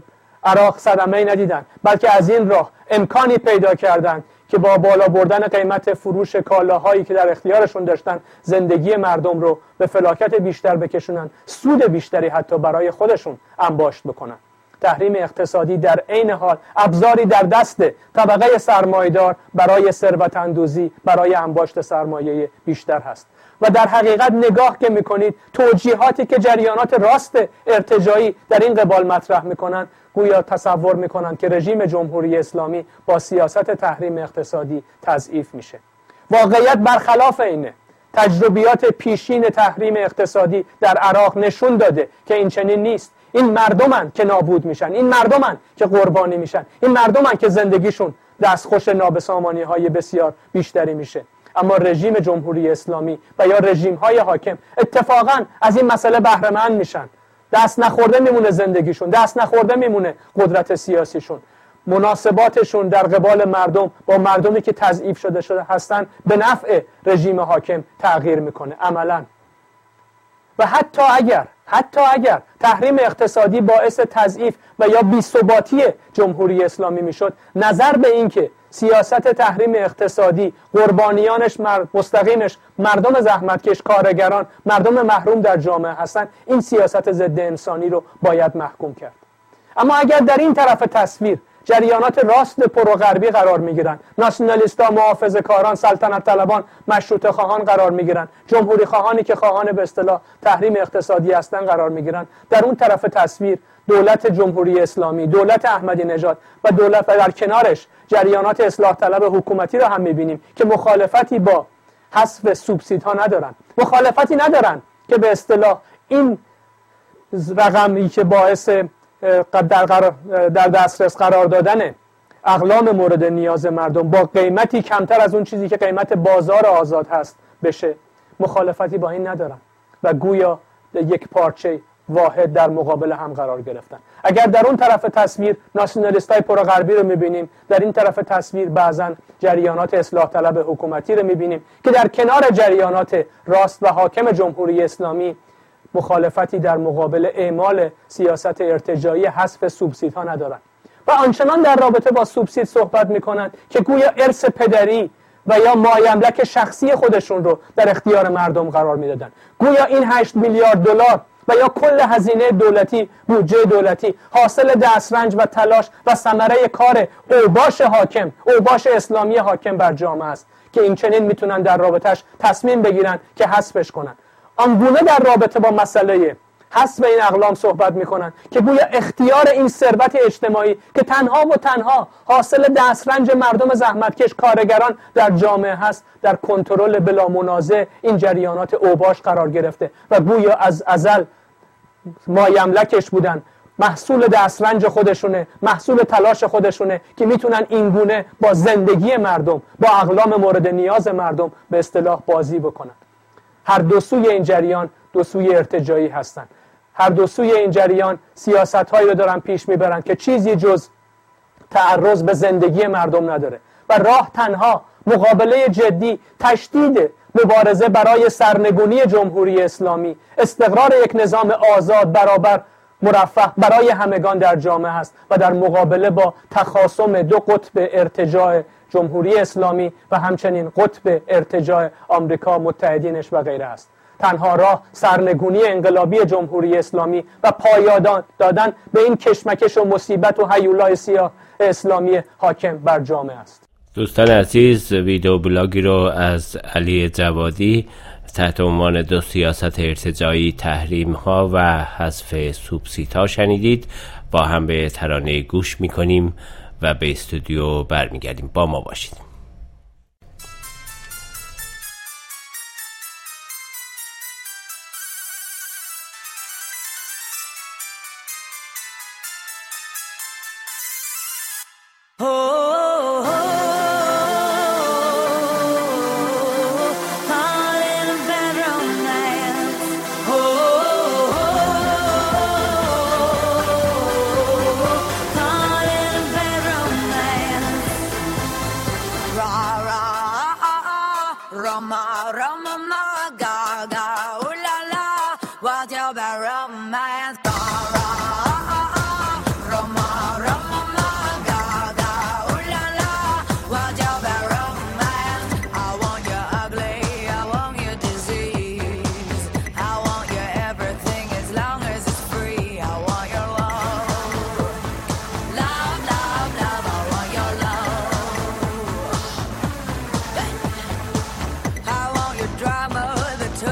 E: عراق صدمه‌ای ندیدن، بلکه از این راه امکانی پیدا کردند که با بالا بردن قیمت فروش کالاهایی که در اختیارشون داشتن زندگی مردم رو به فلاکت بیشتر بکشونن، سود بیشتری حتی برای خودشون انباشت بکنن. تحریم اقتصادی در عین حال ابزاری در دست طبقه سرمایه‌دار برای ثروت اندوزی، برای انباشت سرمایه بیشتر هست. و در حقیقت نگاه که میکنید توجیهاتی که جریانات راست ارتجاعی در این قبال مطرح میکنن، گویا تصور میکنن که رژیم جمهوری اسلامی با سیاست تحریم اقتصادی تضعیف میشه. واقعیت برخلاف اینه. تجربیات پیشین تحریم اقتصادی در عراق نشون داده که این چنین نیست. این مردمن که نابود میشن، این مردمن که قربانی میشن، این مردمن که زندگیشون دستخوش نابسامانی های بسیار بیشتری میشه. اما رژیم جمهوری اسلامی و یا رژیم های حاکم اتفاقا از این مسئله بهره مند میشن. دست نخورده میمونه زندگیشون، دست نخورده میمونه قدرت سیاسیشون. مناسباتشون در قبال مردم با مردمی که تضعیف شده شده هستن به نفع رژیم حاکم تغییر میکنه عملاً. و حتی اگر حتی اگر تحریم اقتصادی باعث تضعیف و یا بی‌ثباتی جمهوری اسلامی میشد، نظر به این که سیاست تحریم اقتصادی قربانیانش مستقیمش مردم زحمتکش، کارگران، مردم محروم در جامعه هستن، این سیاست ضد انسانی رو باید محکوم کرد. اما اگر در این طرف تصویر جریانات راست پروغربی قرار میگیرن، ناسیونالیست‌ها، محافظه‌کاران، سلطنت طلبان، مشروطه خواهان قرار میگیرن، جمهوری خواهانی که خواهان به اصطلاح تحریم اقتصادی هستن قرار میگیرن، در اون طرف تصویر دولت جمهوری اسلامی، دولت احمدی نژاد و دولت و در کنارش جریانات اصلاح طلب حکومتی رو هم میبینیم که مخالفتی با حذف سوبسیدها ندارن، مخالفتی ندارن که به اصطلاح این رقمی که باعث در, قرار در دسترس قرار دادن اقلام مورد نیاز مردم با قیمتی کمتر از اون چیزی که قیمت بازار آزاد هست بشه، مخالفتی با این ندارن و گویا یک پارچه واحد در مقابل هم قرار گرفتن. اگر در اون طرف تصویر ناسیونالیستای پروغربی رو میبینیم، در این طرف تصویر بعضن جریانات اصلاح طلب حکومتی رو میبینیم که در کنار جریانات راست و حاکم جمهوری اسلامی مخالفتی در مقابل اعمال سیاست ارتجاعی حذف سوبسیدها ندارن و آنچنان در رابطه با سوبسید صحبت میکنن که گویا ارث پدری و یا مایملک شخصی خودشون رو در اختیار مردم قرار میدادن. گویا این هشت میلیارد دلار و یا کل هزینه دولتی، بودجه دولتی، حاصل دسترنج و تلاش و ثمره کار اوباش حاکم، اوباش اسلامی حاکم بر جامعه است که این چنین میتونن در رابطهش تصمیم بگیرن که حذفش کنن. آنگونه در رابطه با مسئله حذف این اقلام صحبت میکنن که گویا اختیار این ثروت اجتماعی که تنها و تنها حاصل دسترنج مردم زحمتکش کارگران در جامعه هست، در کنترل بلا منازع این جریانات اوباش قرار گرفته و گویا از ازل مایملکش بودن، محصول دسترنج خودشونه، محصول تلاش خودشونه که میتونن اینگونه با زندگی مردم، با اقلام مورد نیاز مردم به اصطلاح بازی بکنن. هر دو سوی این جریان دو سوی ارتجاعی هستن. هر دو سوی این جریان سیاست‌هایی رو دارن پیش میبرن که چیزی جز تعرض به زندگی مردم نداره و راه تنها مقابله جدی، تشدید مبارزه برای سرنگونی جمهوری اسلامی، استقرار یک نظام آزاد، برابر، مرفه برای همگان در جامعه است و در مقابله با تخاصم دو قطب ارتجاع جمهوری اسلامی و همچنین قطب ارتجاع آمریکا، متحدینش و غیره است. تنها راه سرنگونی انقلابی جمهوری اسلامی و پایان دادن به این کشمکش و مصیبت و هیولای سیاه اسلامی حاکم بر جامعه است.
B: دوستان عزیز، ویدیو بلاگی رو از علی جوادی تحت عنوان دو سیاست ارتجاعی، تحریم ها و حذف سوبسیدها شنیدید. با هم به ترانه گوش میکنیم و به استودیو برمیگردیم. با ما باشید.
G: Drama, the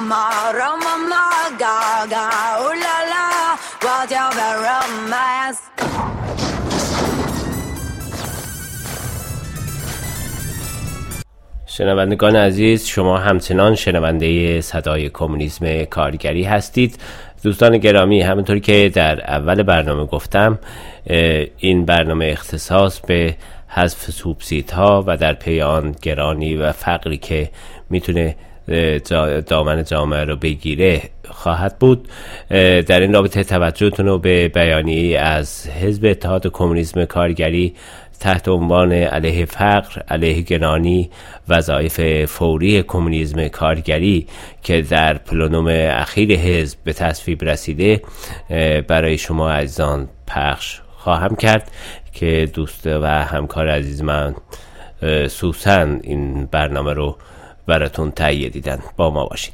D: Roma, Roma, ma, ga, ga, ooh la la, what your romance.
B: شنوندگان عزیز، شما همچنان شنونده صدای کمونیسم کارگری هستید. دوستان گرامی، همونطوری که در اول برنامه گفتم، این برنامه اختصاص به حذف سوبسیدها و در پی آن گرانی و فقری که میتونه دامن جامعه رو بگیره خواهد بود. در این رابطه توجهتون رو به بیانیه از حزب اتحاد کمونیسم کارگری تحت عنوان علیه فقر، علیه گرانی، وظایف فوری کمونیسم کارگری که در پلنوم اخیر حزب به تصویب رسیده برای شما عزیزان پخش خواهم کرد که دوست و همکار عزیز من سوسن این برنامه رو براتون تهیه دیدن. با ما باشید.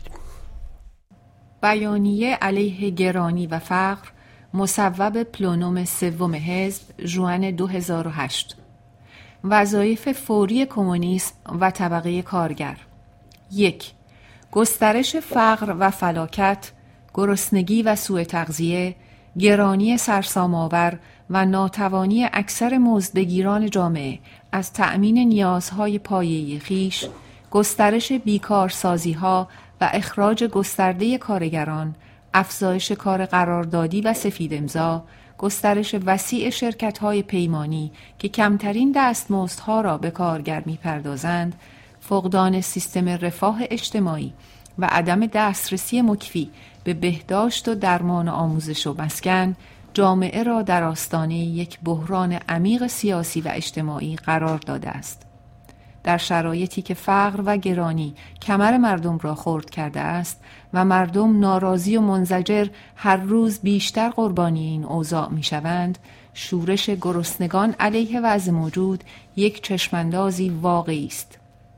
G: بیانیه علیه گرانی و فقر مصوب پلونوم سوم حزب ژوئن دو هزار و هشت. وظایف فوری کمونیسم و طبقه کارگر: یک. گسترش فقر و فلاکت، گرسنگی و سوء تغذیه، گرانی سرسام‌آور و ناتوانی اکثر مزدبگیران جامعه از تأمین نیازهای پایه‌ای خویش، گسترش بیکارسازی‌ها و اخراج گسترده کارگران، افزایش کار قراردادی و سفید امضا، گسترش وسیع شرکت‌های پیمانی که کمترین دستمزدها را به کارگر می‌پردازند، فقدان سیستم رفاه اجتماعی و عدم دسترسی مکفی به بهداشت و درمان و آموزش و مسکن، جامعه را در آستانه یک بحران عمیق سیاسی و اجتماعی قرار داده است. در شرایطی که فقر و گرانی کمر مردم را خرد کرده است و مردم ناراضی و منزجر هر روز بیشتر قربانی این اوضاع می شوند، شورش گرسنگان علیه وضع موجود یک چشماندازی واقعی است.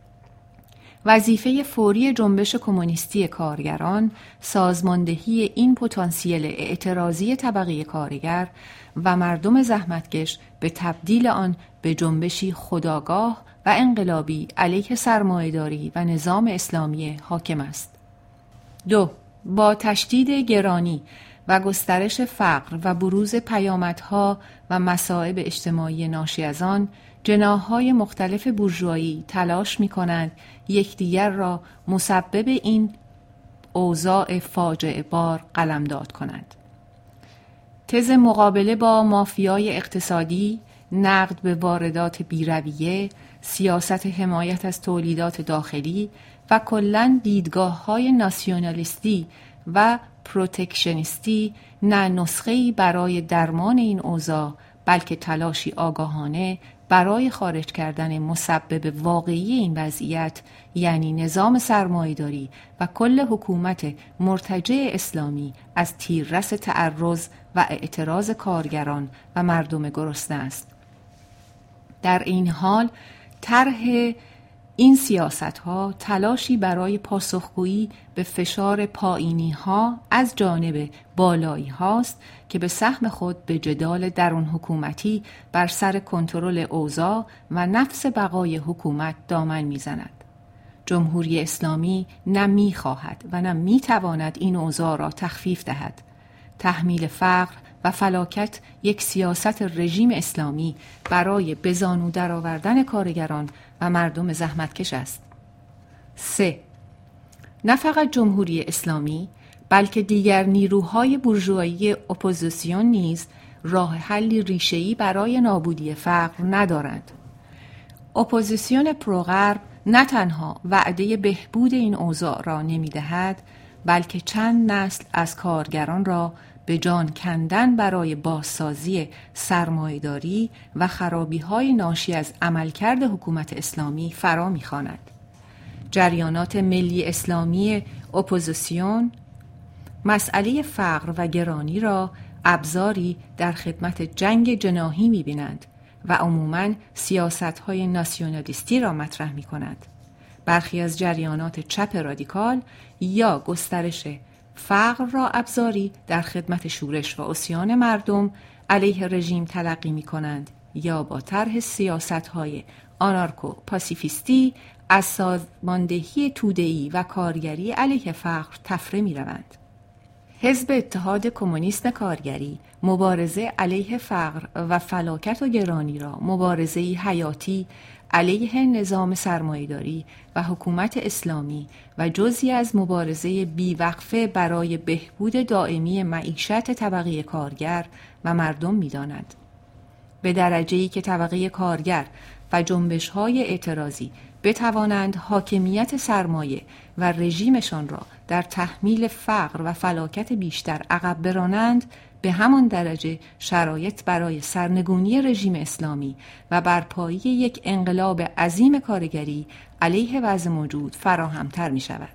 G: وظیفه فوری جنبش کمونیستی کارگران سازماندهی این پتانسیل اعتراضی طبقه کارگر و مردم زحمتکش به تبدیل آن به جنبشی خودآگاه و انقلابی علیه سرمایه‌داری و نظام اسلامی حاکم است. دو. با تشدید گرانی و گسترش فقر و بروز پیامدها و مصائب اجتماعی ناشی از آن، جناح‌های مختلف بورژوایی تلاش می‌کنند یکدیگر را مسبب این اوضاع فاجعه بار قلمداد کنند. تز مقابله با مافیای اقتصادی، نقد به واردات بی‌رویه، سیاست حمایت از تولیدات داخلی و کلاً دیدگاه‌های ناسیونالیستی و پروتکشنیستی نه نسخه‌ای برای درمان این اوضاع، بلکه تلاشی آگاهانه برای خارج کردن مسبب واقعی این وضعیت، یعنی نظام سرمایه‌داری و کل حکومت مرتجع اسلامی از تیررس تعرض و اعتراض کارگران و مردم گرسنه است. در این حال طرح این سیاست‌ها تلاشی برای پاسخگویی به فشار پایینی‌ها از جانب بالایی هاست که به سهم خود به جدال درون حکومتی بر سر کنترل اوضاع و نفس بقای حکومت دامن می‌زند. جمهوری اسلامی نه می‌خواهد و نه می‌تواند این اوضاع را تخفیف دهد. تحمیل فقر و فلاکت یک سیاست رژیم اسلامی برای به زانو درآوردن کارگران و مردم زحمتکش است. سه. نه فقط جمهوری اسلامی بلکه دیگر نیروهای بورژوایی اپوزیسیون نیز راه حلی ریشه‌ای برای نابودی فقر ندارند. اپوزیسیون پروغرب نه تنها وعده بهبود این اوضاع را نمی‌دهد، بلکه چند نسل از کارگران را به جان کندن برای بازسازی سرمایه‌داری و خرابی‌های ناشی از عملکرد حکومت اسلامی فرا می‌خواند. جریانات ملی اسلامی اپوزیسیون مسئله فقر و گرانی را ابزاری در خدمت جنگ جناحی می‌بینند و عموماً سیاست‌های ناسیونالیستی را مطرح می‌کنند. برخی از جریانات چپ رادیکال یا گسترش فقر را ابزاری در خدمت شورش و عصیان مردم علیه رژیم تلقی می کنند یا با طرح سیاست‌های آنارکو پاسیفیستی از سازماندهی توده‌ای و کارگری علیه فقر تفره می روند. حزب اتحاد کمونیسم کارگری مبارزه علیه فقر و فلاکت و گرانی را مبارزه‌ای حیاتی علیه نظام سرمایه‌داری و حکومت اسلامی و جزئی از مبارزه بیوقفه برای بهبود دائمی معیشت طبقه کارگر و مردم می‌داند. به درجه‌ای که طبقه کارگر و جنبش‌های اعتراضی بتوانند حاکمیت سرمایه و رژیمشان را در تحمیل فقر و فلاکت بیشتر عقب برانند، به همان درجه شرایط برای سرنگونی رژیم اسلامی و برپایی یک انقلاب عظیم کارگری علیه وضع موجود فراهمتر می شود.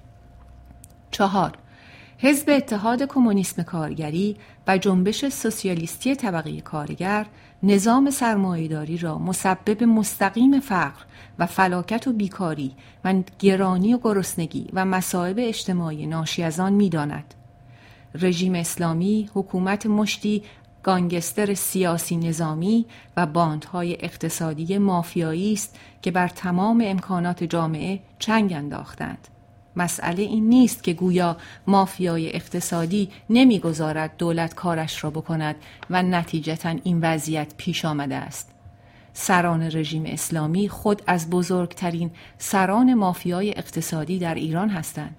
G: چهار. حزب اتحاد کمونیسم کارگری و جنبش سوسیالیستی طبقه کارگر نظام سرمایه‌داری را مسبب مستقیم فقر و فلاکت و بیکاری و گرانی و گرسنگی و مصائب اجتماعی ناشی از آن می‌داند. رژیم اسلامی حکومت مشتی گانگستر سیاسی نظامی و باندهای اقتصادی مافیایی است که بر تمام امکانات جامعه چنگ انداختند. مسئله این نیست که گویا مافیای اقتصادی نمیگذارد دولت کارش را بکند و نتیجتاً این وضعیت پیش آمده است. سران رژیم اسلامی خود از بزرگترین سران مافیای اقتصادی در ایران هستند.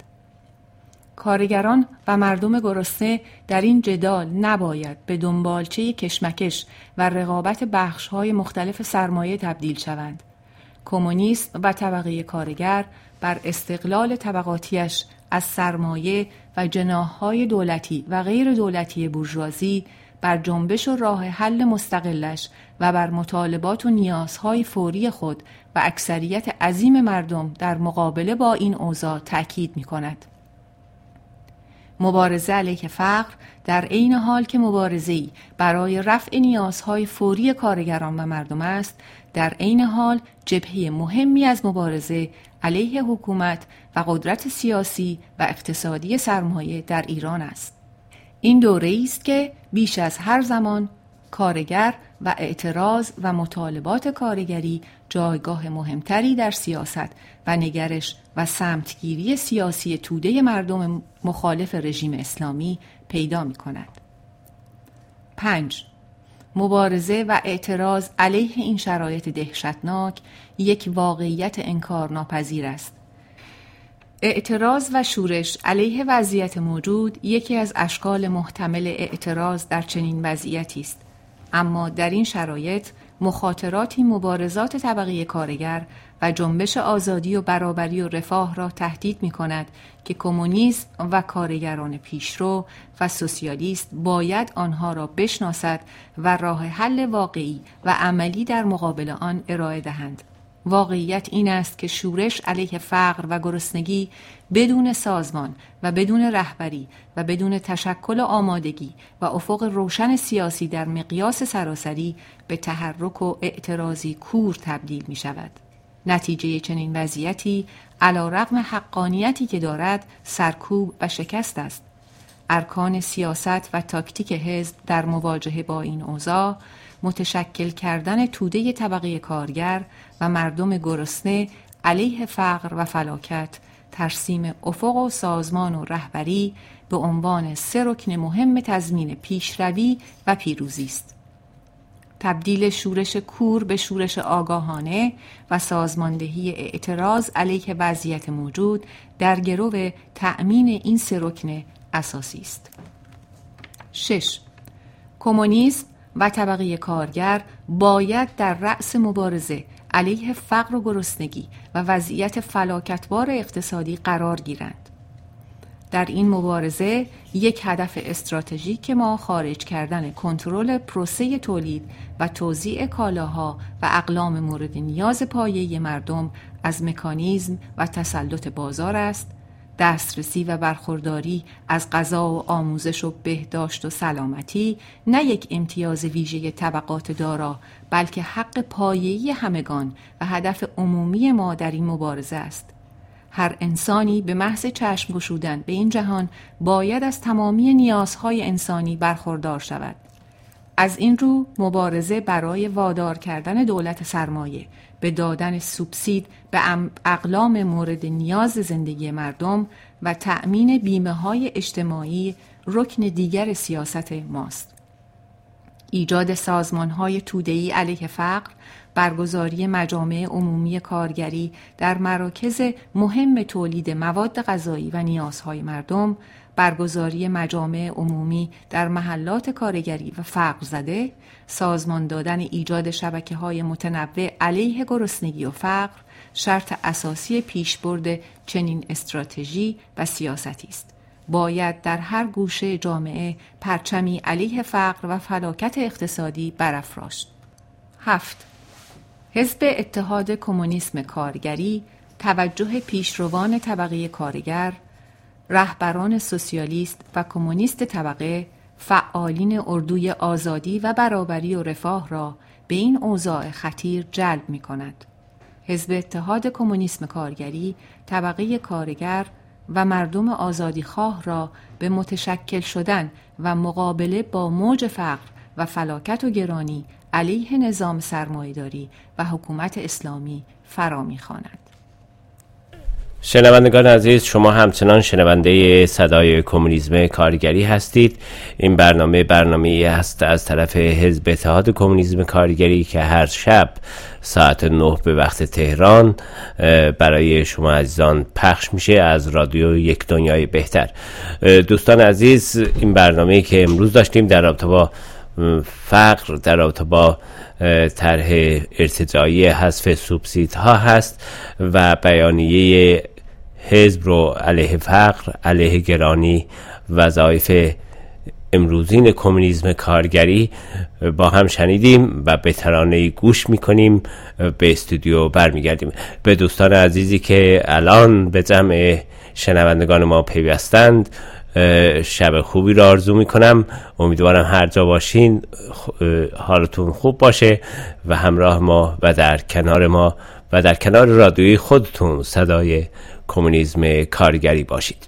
G: کارگران و مردم گرسنه در این جدال نباید به دنبالچه کشمکش و رقابت بخش‌های مختلف سرمایه تبدیل شوند. کمونیسم و طبقه کارگر بر استقلال طبقاتیش از سرمایه و جناح‌های دولتی و غیر دولتی بورژوازی، بر جنبش و راه حل مستقلش و بر مطالبات و نیازهای فوری خود و اکثریت عظیم مردم در مقابله با این اوضاع تأکید می‌کند. مبارزه علیه فقر در عین حال که مبارزه‌ای برای رفع نیازهای فوری کارگران و مردم است، در عین حال جبهه مهمی از مبارزه علیه حکومت و قدرت سیاسی و اقتصادی سرمایه در ایران است. این دوره‌ای است که بیش از هر زمان کارگر و اعتراض و مطالبات کارگری جایگاه مهمتری در سیاست و نگرش و سمتگیری سیاسی توده مردم مخالف رژیم اسلامی پیدا می کند. پنج. مبارزه و اعتراض علیه این شرایط دهشتناک یک واقعیت انکارناپذیر است. اعتراض و شورش علیه وضعیت موجود یکی از اشکال محتمل اعتراض در چنین وضعیتی است. اما در این شرایط مخاطراتی مبارزات طبقه کارگر و جنبش آزادی و برابری و رفاه را تهدید می کند که کمونیسم و کارگران پیشرو و سوسیالیست باید آنها را بشناسد و راه حل واقعی و عملی در مقابل آن ارائه دهند. واقعیت این است که شورش علیه فقر و گرسنگی بدون سازمان و بدون رهبری و بدون تشکل آمادگی و افق روشن سیاسی در مقیاس سراسری به تحرک و اعتراضی کور تبدیل می شود. نتیجه چنین وضعیتی علیرغم حقانیتی که دارد سرکوب و شکست است. ارکان سیاست و تاکتیک حزب در مواجهه با این اوضاع متشکل کردن توده طبقه کارگر و مردم گرسنه علیه فقر و فلاکت، ترسیم افق و سازمان و رهبری به عنوان سه رکن مهم تضمین پیشروی و پیروزی است. تبدیل شورش کور به شورش آگاهانه و سازماندهی اعتراض علیه وضعیت موجود در گرو تأمین این سه رکن اساسی است. شش. کمونیسم و طبقه کارگر باید در رأس مبارزه علیه فقر و گرسنگی و وضعیت فلاکتبار اقتصادی قرار گیرند. در این مبارزه یک هدف استراتژیک ما خارج کردن کنترل پروسه تولید و توزیع کالاها و اقلام مورد نیاز پایه‌ای مردم از مکانیزم و تسلط بازار است، دسترسی و برخورداری از غذا و آموزش و بهداشت و سلامتی نه یک امتیاز ویژه طبقات دارا بلکه حق پایه‌ای همگان و هدف عمومی ما در این مبارزه است. هر انسانی به محض چشم گشودن به این جهان باید از تمامی نیازهای انسانی برخوردار شود. از این رو مبارزه برای وادار کردن دولت سرمایه به دادن سوبسید به اقلام مورد نیاز زندگی مردم و تأمین بیمه‌های اجتماعی رکن دیگر سیاست ماست. ایجاد سازمان‌های توده‌ای علیه فقر، برگزاری مجامع عمومی کارگری در مراکز مهم تولید مواد غذایی و نیازهای مردم، برگزاری مجامع عمومی در محلات کارگری و فقر زده، سازمان دادن ایجاد شبکه‌های متنوع علیه گرسنگی و فقر شرط اساسی پیشبرد چنین استراتژی و سیاستی است. باید در هر گوشه جامعه پرچمی علیه فقر و فلاکت اقتصادی برافراشت. هفت. حزب اتحاد کمونیسم کارگری توجه پیشروان طبقه کارگر، رهبران سوسیالیست و کمونیست طبقه، فعالین اردوی آزادی و برابری و رفاه را به این اوضاع خطیر جلب می کند. حزب اتحاد کمونیسم کارگری طبقه کارگر و مردم آزادیخواه را به متشکل شدن و مقابله با موج فقر و فلاکت و گرانی علیه نظام سرمایه‌داری و حکومت اسلامی فرا می‌خواند.
B: شنوندگان عزیز، شما همچنان شنونده صدای کمونیسم کارگری هستید. این برنامه برنامه‌ای است از طرف حزب اتحاد کمونیسم کارگری که هر شب ساعت نه به وقت تهران برای شما عزیزان پخش میشه از رادیو یک دنیای بهتر. دوستان عزیز، این برنامه‌ای که امروز داشتیم در رابطه با فقر، در رابطه با طرح ارتجاعی حذف سوبسیدها هست و بیانیه حزب رو علیه فقر، علیه گرانی، وظایف امروزین کمونیسم کارگری با هم شنیدیم و به ترانه گوش میکنیم. به استودیو برمیگردیم. به دوستان عزیزی که الان به جمع شنوندگان ما پیوستند شب خوبی را آرزو میکنم. امیدوارم هر جا باشین حالتون خوب باشه و همراه ما و در کنار ما و در کنار رادیوی خودتون صدای کمونیسم کارگری باشید.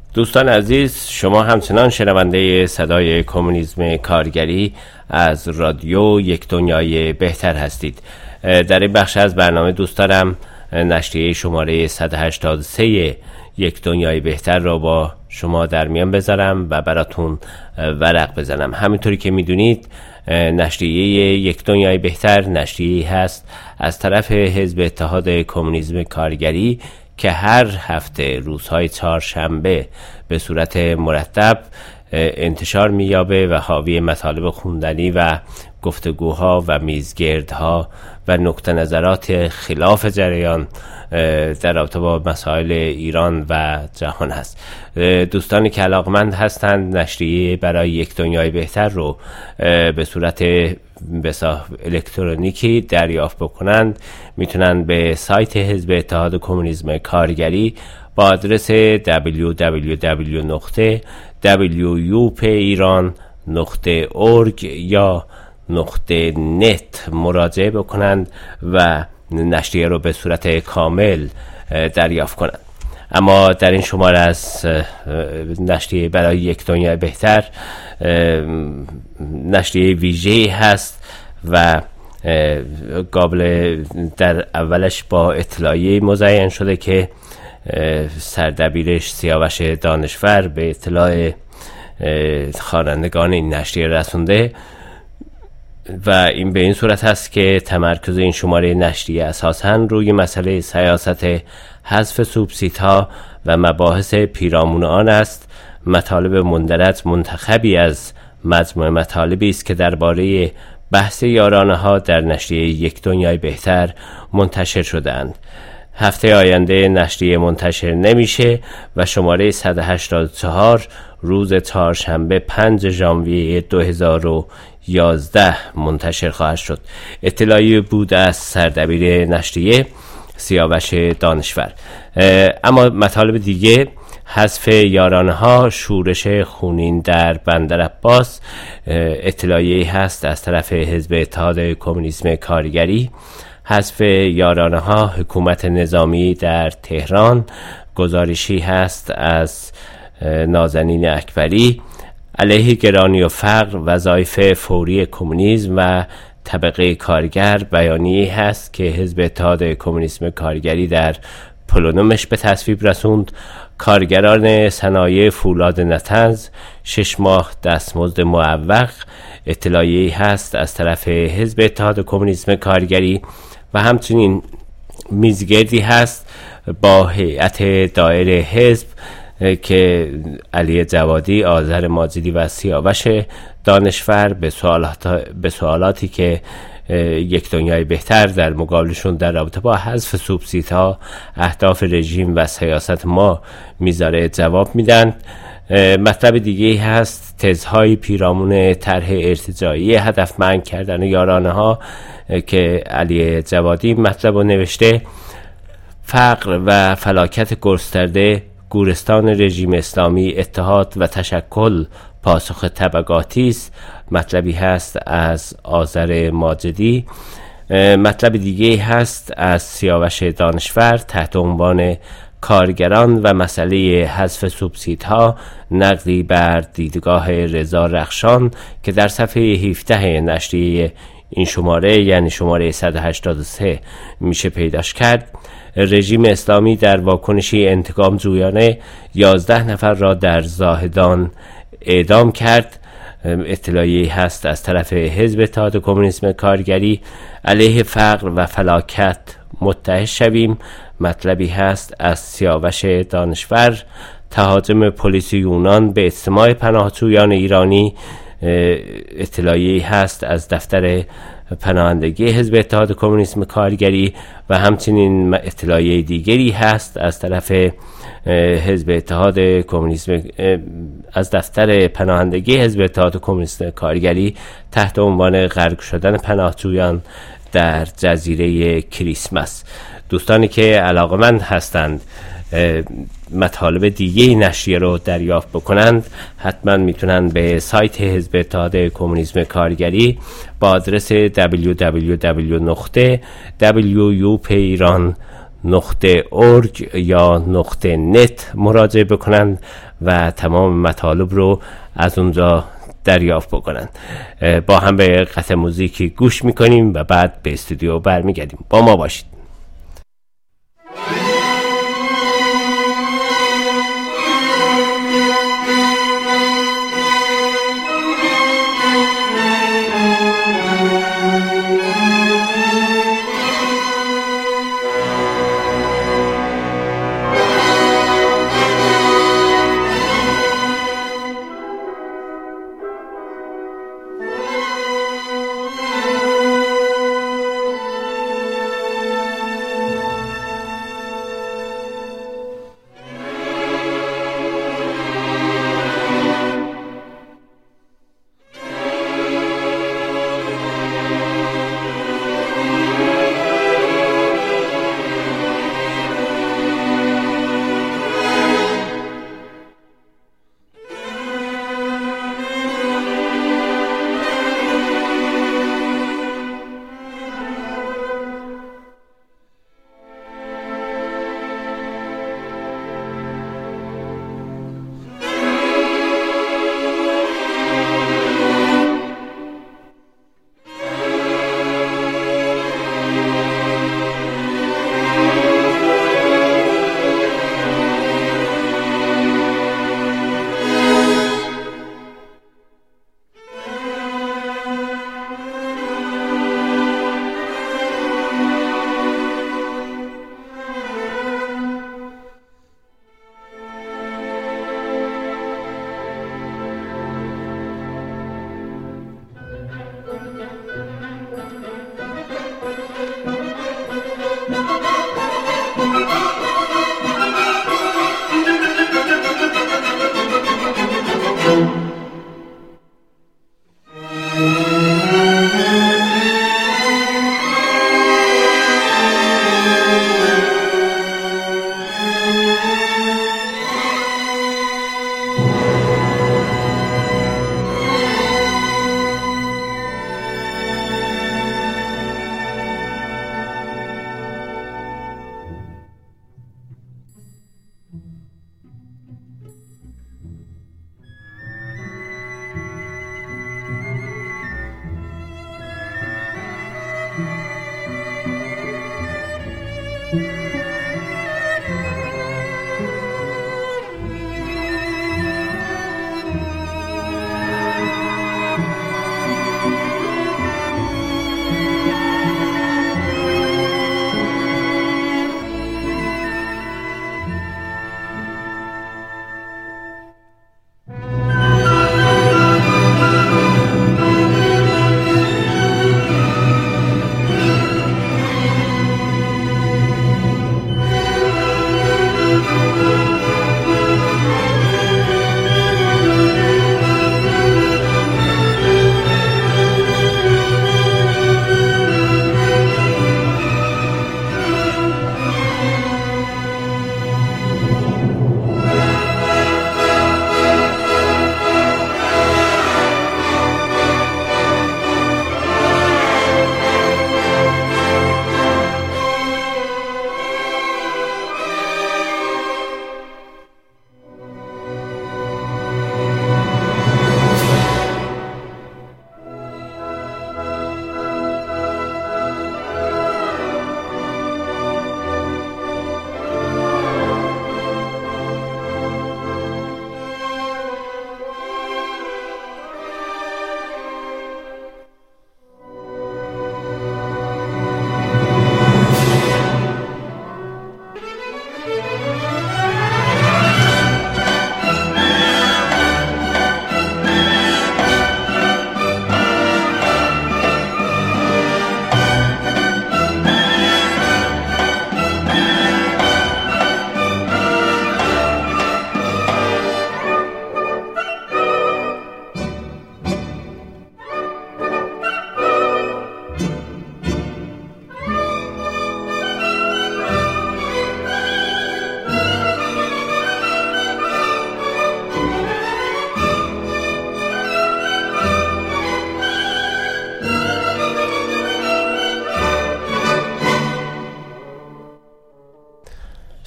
B: دوستان عزیز، شما همچنان شنونده صدای کمونیسم کارگری از رادیو یک دنیای بهتر هستید. در این بخش از برنامه دوست دارم نشریه شماره صد و هشتاد و سه یک دنیای بهتر را با شما در میان بذارم و براتون ورق بزنم. همینطوری که میدونید نشریه یک دنیای بهتر نشریه هست از طرف حزب اتحاد کمونیسم کارگری که هر هفته روزهای چهارشنبه به صورت مرتب انتشار می‌یابه و حاوی مطالب خوندنی و گفتگوها و میزگردها و نقطه نظرات خلاف جریان در رابطه با مسائل ایران و جهان هست. دوستانی که علاقمند هستند نشریه برای یک دنیای بهتر رو به صورت بسا الکترونیکی دریافت بکنند میتونن به سایت حزب اتحاد کمونیسم کارگری با آدرس دبلیو دبلیو دبلیو نقطه دبلیو یو پی ایران نقطه اورگ یا نقطه نت مراجعه بکنند و نشریه رو به صورت کامل دریافت کنند. اما در این شماره از نشریه برای یک دنیا بهتر نشریه ویژه‌ای هست و قابل در اولش با اطلاعیه مزین شده که سردبیرش سیاوش دانشور به اطلاع خوانندگان این نشریه رسونده و این به این صورت هست که تمرکز این شماره نشریه اساساً روی مسئله سیاست حذف سوبسیدها و مباحث پیرامون آن است. مطالب مندرج منتخبی از مجموعه مطالبی است که درباره بحث یارانه ها در نشریه یک دنیای بهتر منتشر شدند. هفته آینده نشریه منتشر نمیشه و شماره صد و هشتاد و چهار روز چهارشنبه پنج ژانویه دو هزار و یازده منتشر خواهد شد. اطلاعی بود از سردبیر نشریه سیاوش دانشور. اما مطالب دیگه حذف یارانه ها، شورش خونین در بندر عباس، اطلاعیه هست از طرف حزب اتحاد کمونیسم کارگری، حذف یارانه ها، حکومت نظامی در تهران، گزارشی هست از نازنین اکبری، علیه گرانی و فقر، وظایف فوری کمونیسم و طبقه کارگر، بیانیه هست که حزب اتحاد کمونیسم کارگری در پلونومش به تصویب رسوند. کارگران صنایع فولاد نطنز، شش ماه دستمزد معوق، اطلاعیه هست از طرف حزب اتحاد کمونیسم کارگری و همچنین میزگردی هست با هیئت دایر حزب که علی جوادی، آذر ماجدی و سیاوش دانشور به سوالات به سوالاتی که یک دنیای بهتر در مقابلشون در رابطه با حذف سوبسیدها، اهداف رژیم و سیاست ما میذاره جواب میدن. مطلب دیگه هست تزهای پیرامون طرح ارتجاعی هدفمند کردن یارانه ها که علی جوادی مطلب رو نوشته. فقر و فلاکت گسترده، گورستان رژیم اسلامی، اتحاد و تشکل پاسخ طبقاتی است، مطلبی هست از آذر ماجدی. مطلب دیگه هست از سیاوش دانشور تحت عنوان کارگران و مسئله حذف سوبسیدها، نقدی بر دیدگاه رضا رخشان که در صفحه هفده نشریه این شماره یعنی شماره صد و هشتاد و سه میشه پیداش کرد. رژیم اسلامی در واکنشی انتقام جویانه یازده نفر را در زاهدان اعدام کرد. اطلاعیه هست از طرف حزب اتحاد کمونیسم کارگری. علیه فقر و فلاکت متحد شویم، مطلبی هست از سیاوش دانشور. تهاجم پلیس یونان به اجتماع پناهجویان ایرانی، اطلاعیه هست از دفتر پناهندگی حزب اتحاد کمونیسم کارگری و همچنین اطلاعیه دیگری هست از طرف حزب اتحاد کمونیسم از دفتر پناهندگی حزب اتحاد کمونیسم کارگری تحت عنوان غرق شدن پناهجویان در جزیره کریسمس. دوستانی که علاقمند هستند مطالب دیگه نشریه رو دریافت بکنند حتما میتونن به سایت حزب اتحاد کمونیسم کارگری با آدرس دبلیو دبلیو دبلیو نقطه دبلیو یو پی ایران نقطه اورگ یا نقطه نت مراجعه بکنند و تمام مطالب رو از اونجا دریافت بکنند. با هم به قطع موزیکی گوش میکنیم و بعد به استودیو برمیگردیم. با ما باشید.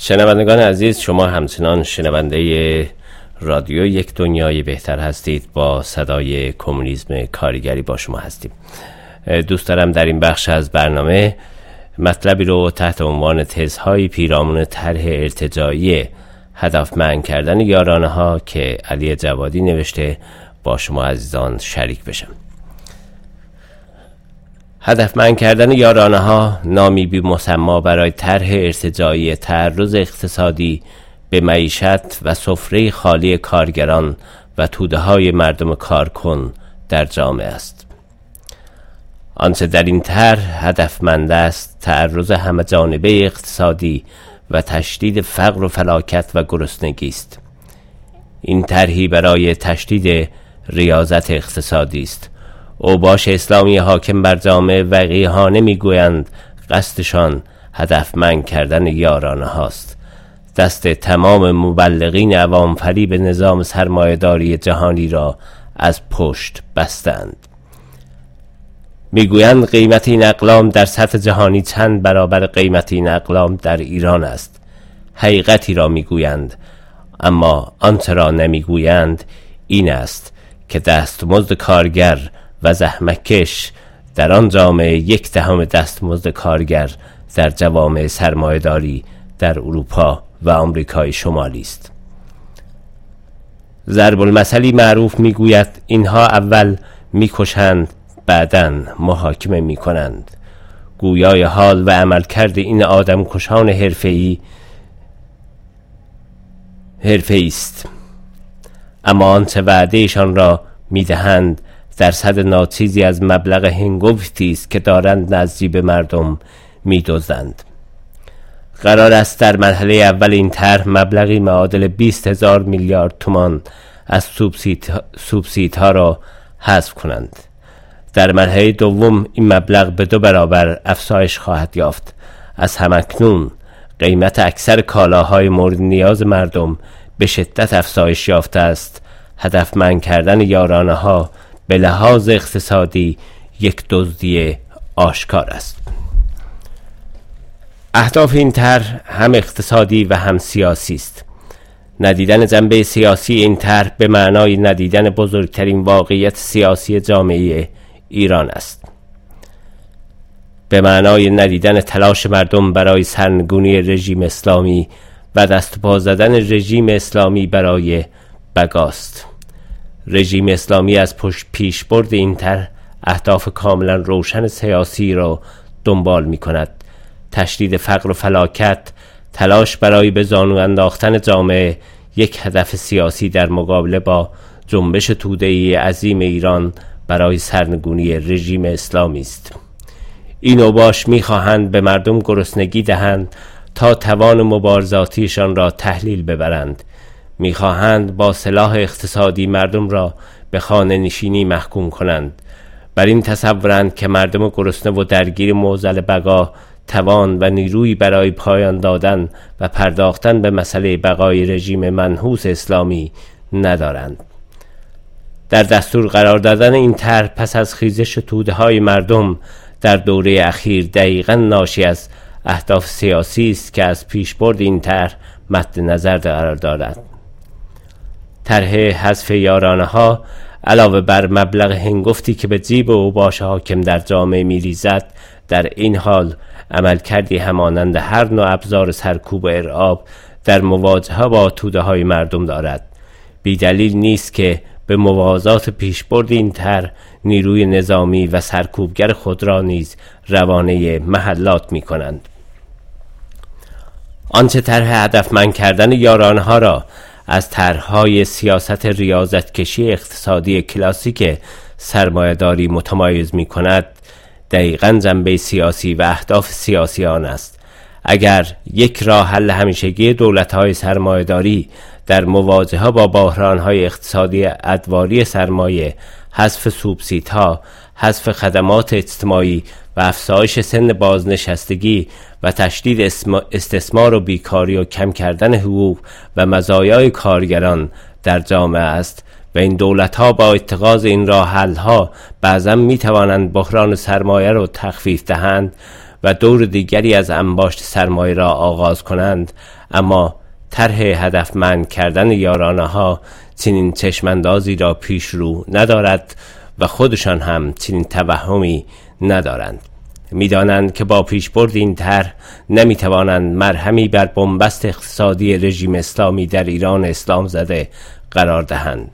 B: شنوندگان عزیز، شما همچنان شنونده رادیو یک دنیای بهتر هستید. با صدای کمونیسم کارگری با شما هستیم. دوست دارم در این بخش از برنامه مطلبی رو تحت عنوان تزهای پیرامون طرح ارتجاعی هدفمند کردن یارانه ها که علی جوادی نوشته با شما عزیزان شریک بشم. هدفمند کردن یارانه ها نامی بی مسما برای طرح ارتجاعی تعرض اقتصادی به معیشت و سفره خالی کارگران و توده های مردم کارکن در جامعه است. آنچه در این طرح هدفمند است تعرض همه جانبه اقتصادی و تشدید فقر و فلاکت و گرسنگی است. این طرحی برای تشدید ریاضت اقتصادی است. اوباش اسلامی حاکم بر جامعه وقیحانه میگویند قصدشان هدفمند کردن یارانه هاست. دست تمام مبلغین عوام فریب نظام سرمایه‌داری جهانی را از پشت بستند. میگویند قیمت این اقلام در سطح جهانی چند برابر قیمت این اقلام در ایران است. حقیقتی را میگویند، اما آنچه را نمیگویند این است که دستمزد کارگر و زحمتکش در آن جامعه یک دهم دستمزد کارگر در جوامع سرمایه‌داری در اروپا و آمریکای شمالی است. ضرب المثلی معروف میگوید اینها اول میکشند بعداً محاکمه میکنند. گویای حال و عملکرد این آدم کشان حرفه‌ای حرفه‌ای است، اما آنچه وعدهشان را میدهند درصد ناچیزی از مبلغ هنگفتی است که دارند نزدی به مردم میدوزند. قرار است در مرحله اول این طرح مبلغی معادل بیست هزار میلیارد تومان از سوبسیدها را حذف کنند. در مرحله دوم این مبلغ به دو برابر افزایش خواهد یافت. از همکنون قیمت اکثر کالاهای مورد نیاز مردم به شدت افزایش یافته است. هدفمند کردن یارانه ها به لحاظ اقتصادی یک دزدی آشکار است. اهداف این طرح هم اقتصادی و هم سیاسی است. ندیدن جنبه سیاسی این طرح به معنای ندیدن بزرگترین واقعیت سیاسی جامعه ایران است. به معنای ندیدن تلاش مردم برای سرنگونی رژیم اسلامی و دست پا زدن رژیم اسلامی برای بقاست. رژیم اسلامی از پشت پیشبرد این طرح اهداف کاملا روشن سیاسی را دنبال می کند. تشدید فقر و فلاکت، تلاش برای به زانو انداختن جامعه، یک هدف سیاسی در مقابله با جنبش توده‌ای عظیم ایران برای سرنگونی رژیم اسلامی است. این اوباش می‌خواهند به مردم گرسنگی دهند تا توان مبارزاتیشان را تحلیل ببرند. می‌خواهند با سلاح اقتصادی مردم را به خانه نشینی محکوم کنند. بر این تصورند که مردم گرسنه و درگیر معضل بقا توان و نیرویی برای پایان دادن و پرداختن به مسئله بقای رژیم منحوس اسلامی ندارند. در دستور قرار دادن این طرح پس از خیزش توده‌های مردم در دوره اخیر دقیقاً ناشی از اهداف سیاسی است که از پیشبرد این طرح مد نظر قرار دارد. طرح حذف یارانه ها علاوه بر مبلغ هنگفتی که به جیب اوباش حاکم در جامعه می‌ریزد، در این حال عمل کردی همانند هر نوع ابزار سرکوب و ارعاب در مواجهه با توده‌های مردم دارد. بی دلیل نیست که به موازات پیشبرد این طرح نیروی نظامی و سرکوبگر خود را نیز روانه محلات می کنند. آنچه طرح هدفمند کردن یارانه ها را از طرح‌های سیاست ریاضت کشی اقتصادی کلاسیک سرمایه‌داری متمایز می کند، دقیقاً جنبه سیاسی و اهداف سیاسی آن است. اگر یک راه حل همیشگی دولت‌های سرمایه‌داری در مواجهه با بحران‌های اقتصادی ادواری سرمایه، حذف سوبسیدها، حذف خدمات اجتماعی و افزایش سن بازنشستگی و تشدید استثمار و بیکاری و کم کردن حقوق و مزایای کارگران در جامعه است و این دولت‌ها با اتخاذ این راه حل‌ها بعضاً می‌توانند بحران سرمایه را تخفیف دهند و دور دیگری از انباشت سرمایه را آغاز کنند، اما طرح هدفمند کردن یارانه ها چنین چشماندازی را پیش رو ندارد و خودشان هم چنین توهمی ندارند. می‌دانند که با پیشبرد این طرح نمی‌توانند مرهمی بر بنبست اقتصادی رژیم اسلامی در ایران اسلام زده قرار دهند.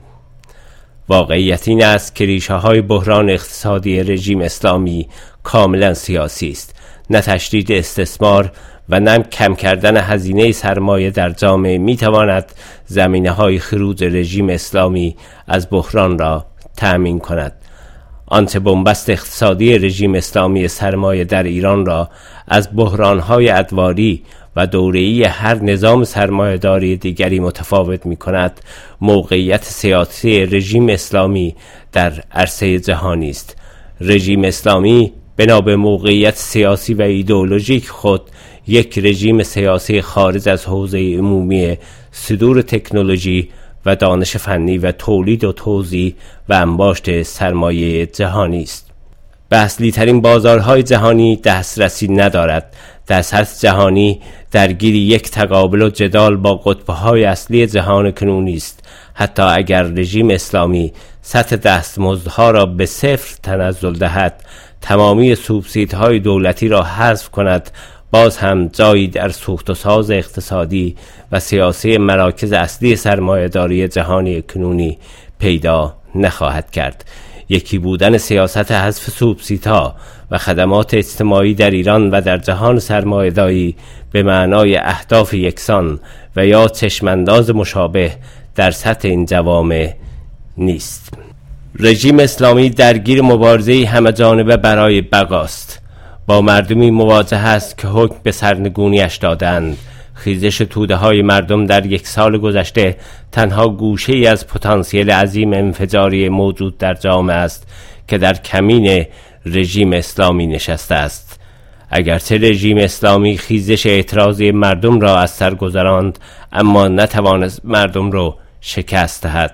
B: واقعیت این است که ریشه‌های بحران اقتصادی رژیم اسلامی کاملا سیاسی است، نه تشدید استثمار و نه کم کردن هزینه سرمایه در جامعه می‌تواند زمینه‌های خروج رژیم اسلامی از بحران را تأمین کند. آنچه بنبست اقتصادی رژیم اسلامی سرمایه در ایران را از بحران‌های ادواری و دوره‌ای هر نظام سرمایه‌داری دیگری متفاوت می‌کند، موقعیت سیاسی رژیم اسلامی در عرصه جهانی است. رژیم اسلامی بنا به موقعیت سیاسی و ایدئولوژیک خود یک رژیم سیاسی خارج از حوزه عمومی صدور تکنولوژی و دانش فنی و تولید و توزیع و انباشت سرمایه جهانی است. به اصلی ترین بازارهای جهانی دسترسی ندارد. در سطح جهانی درگیر یک تقابل و جدال با قطب‌های اصلی جهان کنونی است. حتی اگر رژیم اسلامی سطح دستمزدها را به صفر تنزل دهد، تمامی سوبسیدهای دولتی را حذف کند، باز هم جایی در سوخت و ساز اقتصادی و سیاسی مراکز اصلی سرمایه‌داری جهانی کنونی پیدا نخواهد کرد. یکی بودن سیاست حذف سوبسیدها و خدمات اجتماعی در ایران و در جهان سرمایه‌داری به معنای اهداف یکسان و یا چشمانداز مشابه در سطح این جوامع نیست. رژیم اسلامی درگیر مبارزه همه جانبه برای بقاست. با مردمی مواجه است که حکم به سرنگونیش دادند. خیزش توده های مردم در یک سال گذشته تنها گوشه ای از پتانسیل عظیم انفجاری موجود در جامعه است که در کمین رژیم اسلامی نشسته است. اگرچه رژیم اسلامی خیزش اعتراضی مردم را از سر گذراند، اما نتوانست مردم را شکست دهد.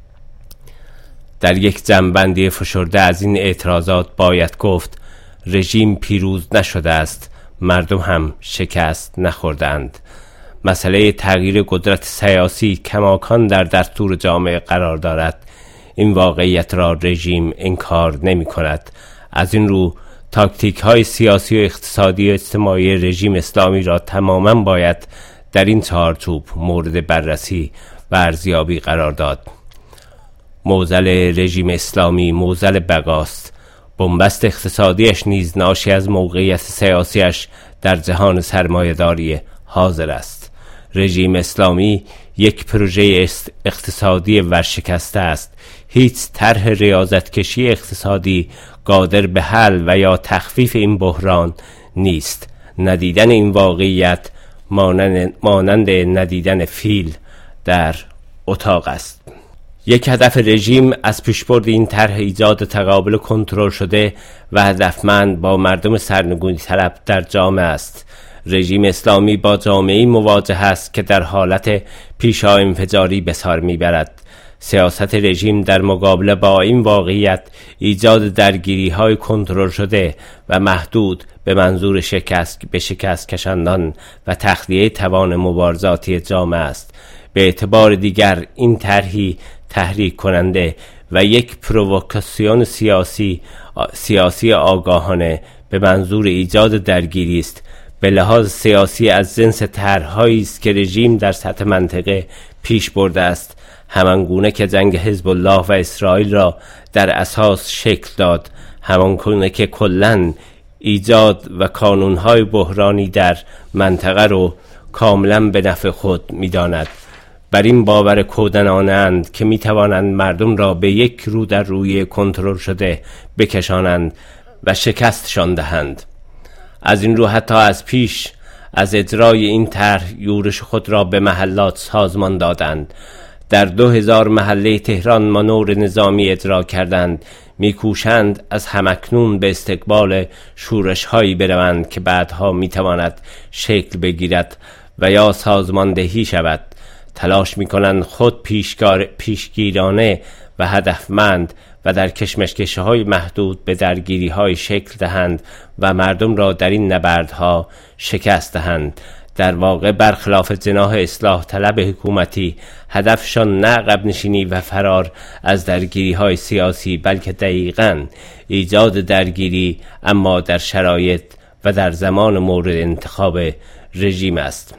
B: در یک جمع‌بندی فشرده از این اعتراضات باید گفت رژیم پیروز نشده است، مردم هم شکست نخوردند. مسئله تغییر قدرت سیاسی کماکان در دستور جامعه قرار دارد. این واقعیت را رژیم انکار نمی کند. از این رو تاکتیک های سیاسی و اقتصادی و اجتماعی رژیم اسلامی را تماما باید در این چارچوب مورد بررسی و ارزیابی قرار داد. معضل رژیم اسلامی معضل بقاست. بنبست اقتصادیش نیز ناشی از موقعیت سیاسیش در جهان سرمایه‌داری حاضر است. رژیم اسلامی یک پروژه اقتصادی ورشکسته است. هیچ طرح ریاضتکشی اقتصادی قادر به حل و یا تخفیف این بحران نیست. ندیدن این واقعیت مانند, مانند ندیدن فیل در اتاق است. یک هدف رژیم از پیشبرد این طرح ایجاد تقابل کنترل شده و هدفمند با مردم سرنگونی طلب در جامعه است. رژیم اسلامی با جامعه‌ای مواجه است که در حالت پیشا انفجاری به سر میبرد. سیاست رژیم در مقابله با این واقعیت ایجاد درگیری‌های کنترل شده و محدود به منظور شکست به شکست کشاندن و تخلیه توان مبارزاتی جامعه است. به اعتبار دیگر این طرحی تحریک کننده و یک پرووکاسیون سیاسی سیاسی آگاهانه به منظور ایجاد درگیری است. به لحاظ سیاسی از جنس طرح‌هایی است که رژیم در سطح منطقه پیش برده است، همانگونه که جنگ حزب الله و اسرائیل را در اساس شکل داد، همانگونه که کلاً ایجاد و کانون‌های بحرانی در منطقه رو کاملاً به نفع خود می‌داند. بر این باور کودنانند که می توانند مردم را به یک رو در روی کنترل شده بکشانند و شکستشان دهند. از این رو حتی از پیش از اجرای این طرح یورش خود را به محلات سازمان دادند. در دو هزار محله تهران مانور نظامی اجرا کردند. میکوشند از همکنون به استقبال شورش هایی بروند که بعدها می تواند شکل بگیرد و یا سازماندهی شود. تلاش میکنند خود پیشگار پیشگیرانه و هدفمند و در کشمکش‌های محدود به درگیری‌های شکل دهند و مردم را در این نبردها شکست دهند. در واقع برخلاف جناح اصلاح طلب حکومتی، هدفشان نه عقب نشینی و فرار از درگیری های سیاسی، بلکه دقیقاً ایجاد درگیری اما در شرایط و در زمان مورد انتخاب رژیم است.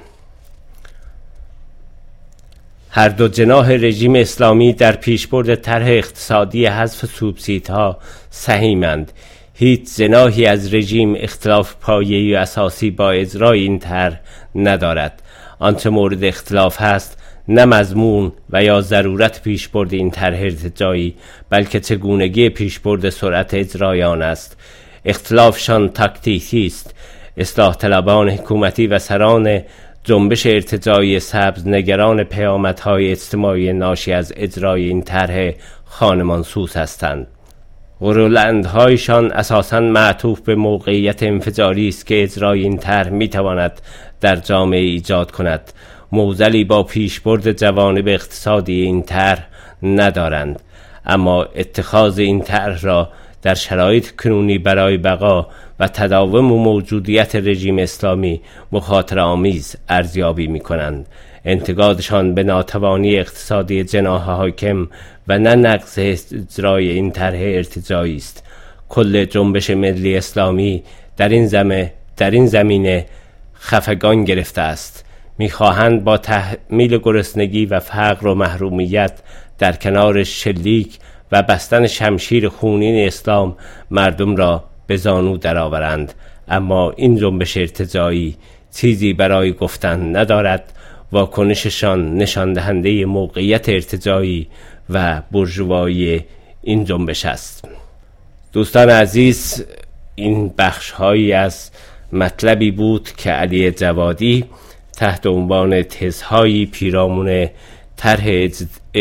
B: هر دو جناح رژیم اسلامی در پیشبرد طرح اقتصادی حذف سوبسیدها سهیمند. هیچ جناحی از رژیم اختلاف پایه‌ای و اساسی با اجرای این طرح ندارد. آنچه مورد اختلاف هست نه مضمون و یا ضرورت پیشبرد این طرح ارتجاعی، بلکه چگونگی پیشبرد سرعت اجرای آن است. اختلافشان تاکتیکی است. اصلاح طلبان حکومتی و سران جنبش ارتجاعی سبز نگران پیامدهای اجتماعی ناشی از اجرای این طرح خانمانسوز هستند. غرولندهایشان اساساً معطوف به موقعیت انفجاری است که اجرای این طرح میتواند در جامعه ایجاد کند. موزلی با پیشبرد جوانب اقتصادی این طرح ندارند، اما اتخاذ این طرح را در شرایط کنونی برای بقا و تداوم و موجودیت رژیم اسلامی مخاطره آمیز ارزیابی می کنند. انتقادشان به ناتوانی اقتصادی جناح حاکم و نه نقص اجرای این طرح ارتجاعی است. کل جنبش ملی اسلامی در این زمینه در این زمینه خفگان گرفته است. می‌خواهند با تحمیل گرسنگی و فقر و محرومیت در کنار شلیک و بستن شمشیر خونین اسلام مردم را به زانو درآورند، اما این جنبش ارتجاعی چیزی برای گفتن ندارد. واکنششان نشان دهنده موقعیت ارتجاعی و بورژوایی این جنبش است. دوستان عزیز، این بخش هایی از مطلبی بود که علی جوادی تحت عنوان تزهایی پیرامون طرح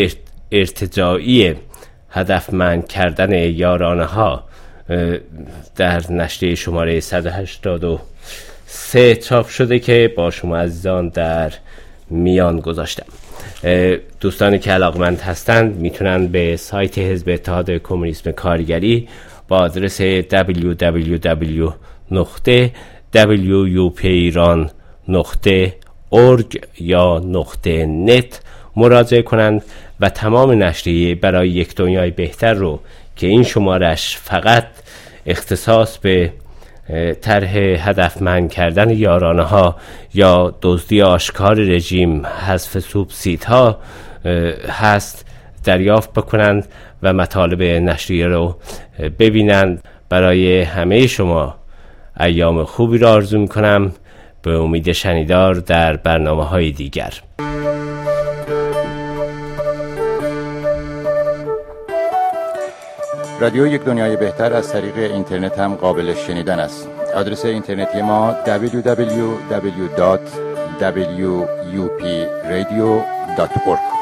B: ارتجاعی هدفمند کردن یارانه ها در نشریه شماره صد و هشتاد و سه چاپ شده که با شما عزیزان در میان گذاشتم. دوستانی که علاقمند هستند میتونن به سایت حزب اتحاد کمونیسم کارگری با آدرس دبلیو دبلیو دبلیو نقطه دبلیو یو پی ایران نقطه اورگ یا نقطه نت مراجعه کنند و تمام نشریه برای یک دنیای بهتر رو که این شمارش فقط اختصاص به طرح هدفمند کردن یارانه ها یا دزدی آشکار رژیم، حذف سوبسیدها هست، دریافت بکنند و مطالب نشریه رو ببینند. برای همه شما ایام خوبی را آرزو میکنم، به امید شنیدار در برنامه های دیگر.
A: رادیو یک دنیای بهتر از طریق اینترنت هم قابل شنیدن است. آدرس اینترنتی ما دبلیو دبلیو دبلیو دات دبلیو یو پی رادیو دات اورگ